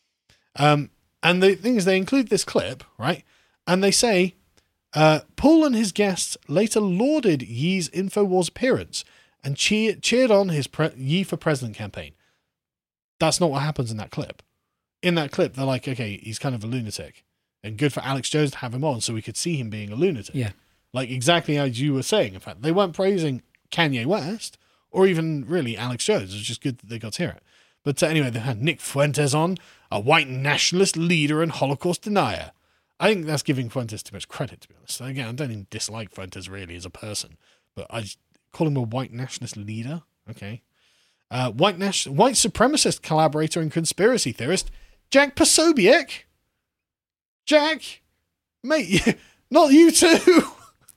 And the thing is, they include this clip, right? And they say, Paul and his guests later lauded Yee's InfoWars appearance and cheered on his Yee for President campaign. That's not what happens in that clip. In that clip, they're like, okay, he's kind of a lunatic. And good for Alex Jones to have him on so we could see him being a lunatic. Yeah. Like exactly as you were saying. In fact, they weren't praising Kanye West or even really Alex Jones. It was just good that they got to hear it. But anyway, they had Nick Fuentes on, a white nationalist leader and Holocaust denier. I think that's giving Fuentes too much credit, to be honest. Again, I don't even dislike Fuentes really as a person, but I just call him a white nationalist leader. Okay. White supremacist collaborator and conspiracy theorist, Jack Posobiec. Jack, mate, not you too.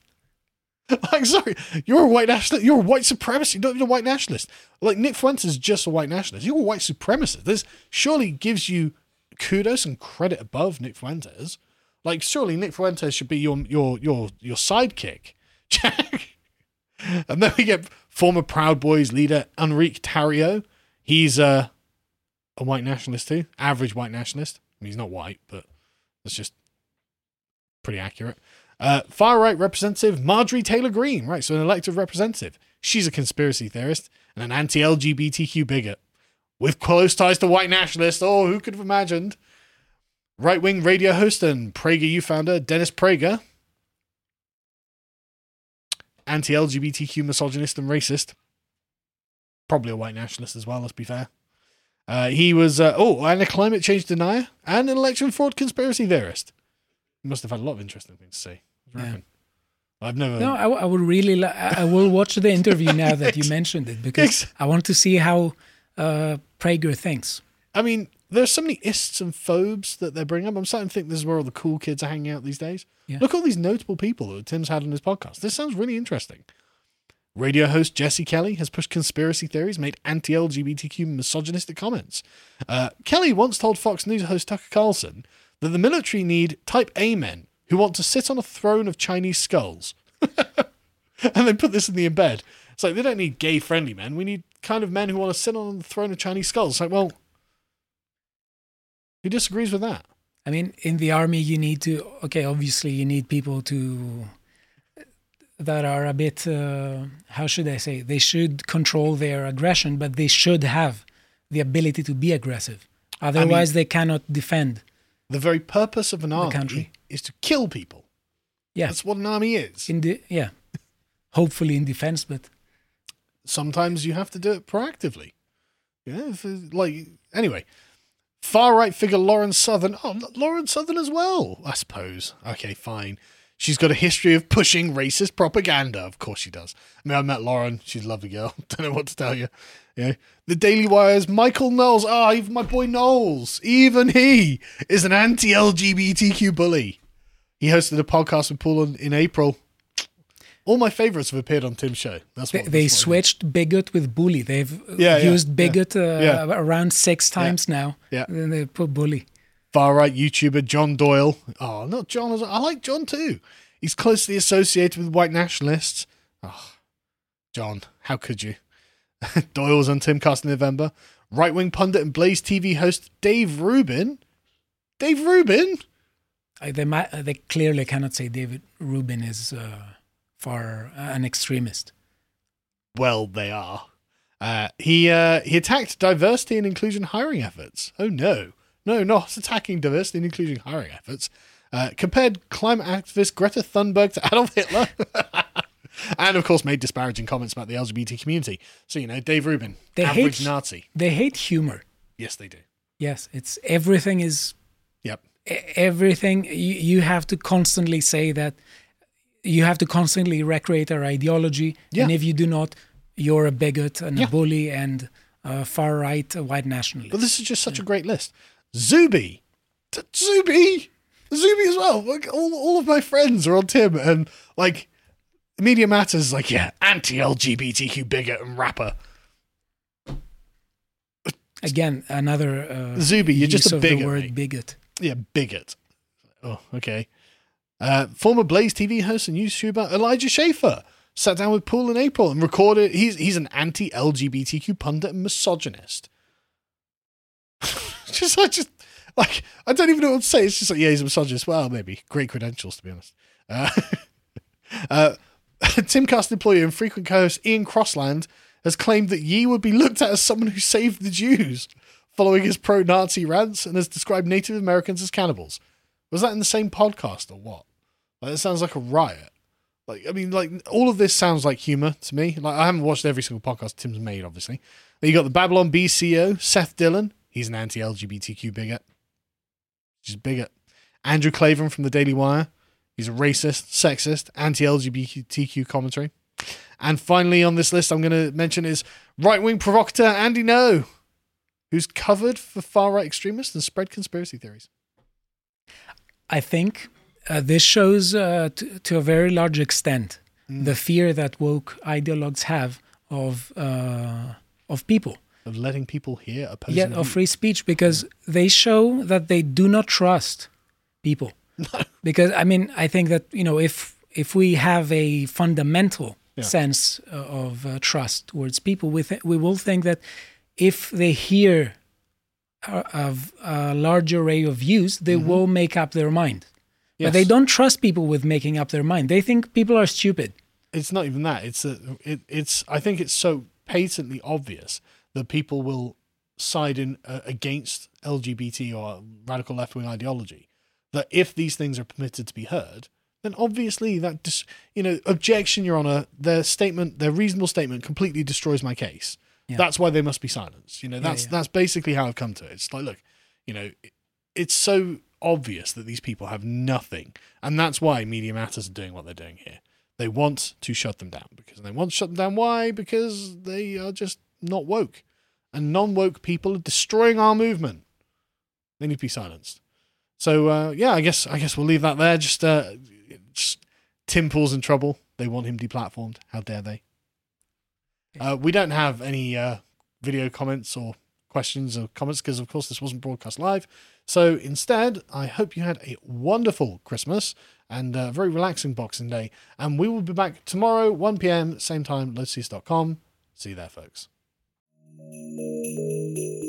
Like, sorry, you're a white nationalist. You're a white supremacist. You're not even a white nationalist. Like, Nick Fuentes is just a white nationalist. You're a white supremacist. This surely gives you kudos and credit above Nick Fuentes. Like, surely Nick Fuentes should be your sidekick, Jack. And then we get former Proud Boys leader Enrique Tarrio. He's a white nationalist too. Average white nationalist. I mean, he's not white, but that's just pretty accurate. Far-right representative Marjorie Taylor Greene, right, so an elected representative. She's a conspiracy theorist and an anti-LGBTQ bigot with close ties to white nationalists. Oh, who could have imagined? Right-wing radio host and PragerU founder Dennis Prager. Anti-LGBTQ misogynist and racist. Probably a white nationalist as well, let's be fair. He was, and a climate change denier and an election fraud conspiracy theorist. He must have had a lot of interesting things to say. Yeah. I've never. No, I would really. I will watch the interview now that you mentioned it because I want to see how Prager thinks. I mean, there's so many ists and phobes that they bring up. I'm starting to think this is where all the cool kids are hanging out these days. Yeah. Look at all these notable people that Tim's had on his podcast. This sounds really interesting. Radio host Jesse Kelly has pushed conspiracy theories, made anti-LGBTQ misogynistic comments. Kelly once told Fox News host Tucker Carlson that the military need type A men who want to sit on a throne of Chinese skulls. And they put this in the embed. It's like, they don't need gay-friendly men. We need kind of men who want to sit on the throne of Chinese skulls. It's like, well, who disagrees with that? I mean, in the army, you need to, obviously you need people that are a bit, how should I say, they should control their aggression, but they should have the ability to be aggressive. Otherwise, they cannot defend. The very purpose of an army is to kill people. Yeah. That's what an army is. Hopefully in defense, but sometimes you have to do it proactively. Yeah. Anyway, far-right figure Lauren Southern. Oh, Lauren Southern as well, I suppose. Okay, fine. She's got a history of pushing racist propaganda. Of course she does. I mean, I met Lauren. She's a lovely girl. Don't know what to tell you. Yeah. The Daily Wire's Michael Knowles. Even my boy Knowles. Even he is an anti-LGBTQ bully. He hosted a podcast with Paul in April. All my favorites have appeared on Tim's show. They switched bigot with bully. They've used bigot around 6 times now. Yeah. Then they put bully. Far-right YouTuber John Doyle. Oh, not John. I like John too. He's closely associated with white nationalists. Oh, John, how could you? Doyle was on Timcast in November. Right-wing pundit and Blaze TV host Dave Rubin. Dave Rubin? They clearly cannot say David Rubin is far an extremist. Well, they are. He attacked diversity and inclusion hiring efforts. Oh no, not attacking diversity and inclusion hiring efforts. Compared climate activist Greta Thunberg to Adolf Hitler, and of course made disparaging comments about the LGBT community. So Dave Rubin, average Nazi. They hate humor. Yes, they do. Yes, it's everything is. Yep. Everything you have to constantly say that. You have to constantly recreate our ideology, and if you do not, you're a bigot and a bully and a far-right white nationalist. But this is just such a great list. Zuby as well. Like all of my friends are on Tim, and like Media Matters, like anti-LGBTQ bigot and rapper. Again, another Zuby, you're just a bigot. The word mate. Bigot. Yeah, bigot. Oh, okay. Former Blaze TV host and YouTuber Elijah Schaefer sat down with Paul in April and recorded. He's an anti-LGBTQ pundit and misogynist. I don't even know what to say. It's just like, he's a misogynist. Well, maybe great credentials, to be honest. Timcast employee and frequent co-host Ian Crossland has claimed that Yi would be looked at as someone who saved the Jews, following his pro-Nazi rants, and has described Native Americans as cannibals. Was that in the same podcast or what? Like, it sounds like a riot. All of this sounds like humor to me. Like, I haven't watched every single podcast Tim's made, obviously. Then you got the Babylon B CEO, Seth Dillon. He's an anti-LGBTQ bigot. He's a bigot. Andrew Clavin from the Daily Wire. He's a racist, sexist, anti-LGBTQ commentary. And finally on this list I'm going to mention is right-wing provocateur Andy No, who's covered for far-right extremists and spread conspiracy theories. I think this shows to a very large extent the fear that woke ideologues have of people. Of letting people hear opposing of free speech, because they show that they do not trust people. No. Because, I think that, if we have a fundamental sense of trust towards people, we will think that if they hear a large array of views, they will make up their mind. Yes. But they don't trust people with making up their mind. They think people are stupid. It's not even that. I think it's so patently obvious that people will side in against LGBT or radical left-wing ideology, that if these things are permitted to be heard, then obviously that objection, Your Honor, their reasonable statement completely destroys my case. Yeah. That's why they must be silenced. That's basically how I've come to it. It's like, look, it's so obvious that these people have nothing, and that's why Media Matters are doing what they're doing here. They want to shut them down, because they want to shut them down. Why? Because they are just not woke, and non-woke people are destroying our movement. They need to be silenced. So I guess we'll leave that there. Just Tim Pool's in trouble. They want him deplatformed. How dare they? We don't have any video comments or questions or comments because, of course, this wasn't broadcast live. So instead, I hope you had a wonderful Christmas and a very relaxing Boxing Day. And we will be back tomorrow, 1 p.m, same time, lotuseast.com. See you there, folks.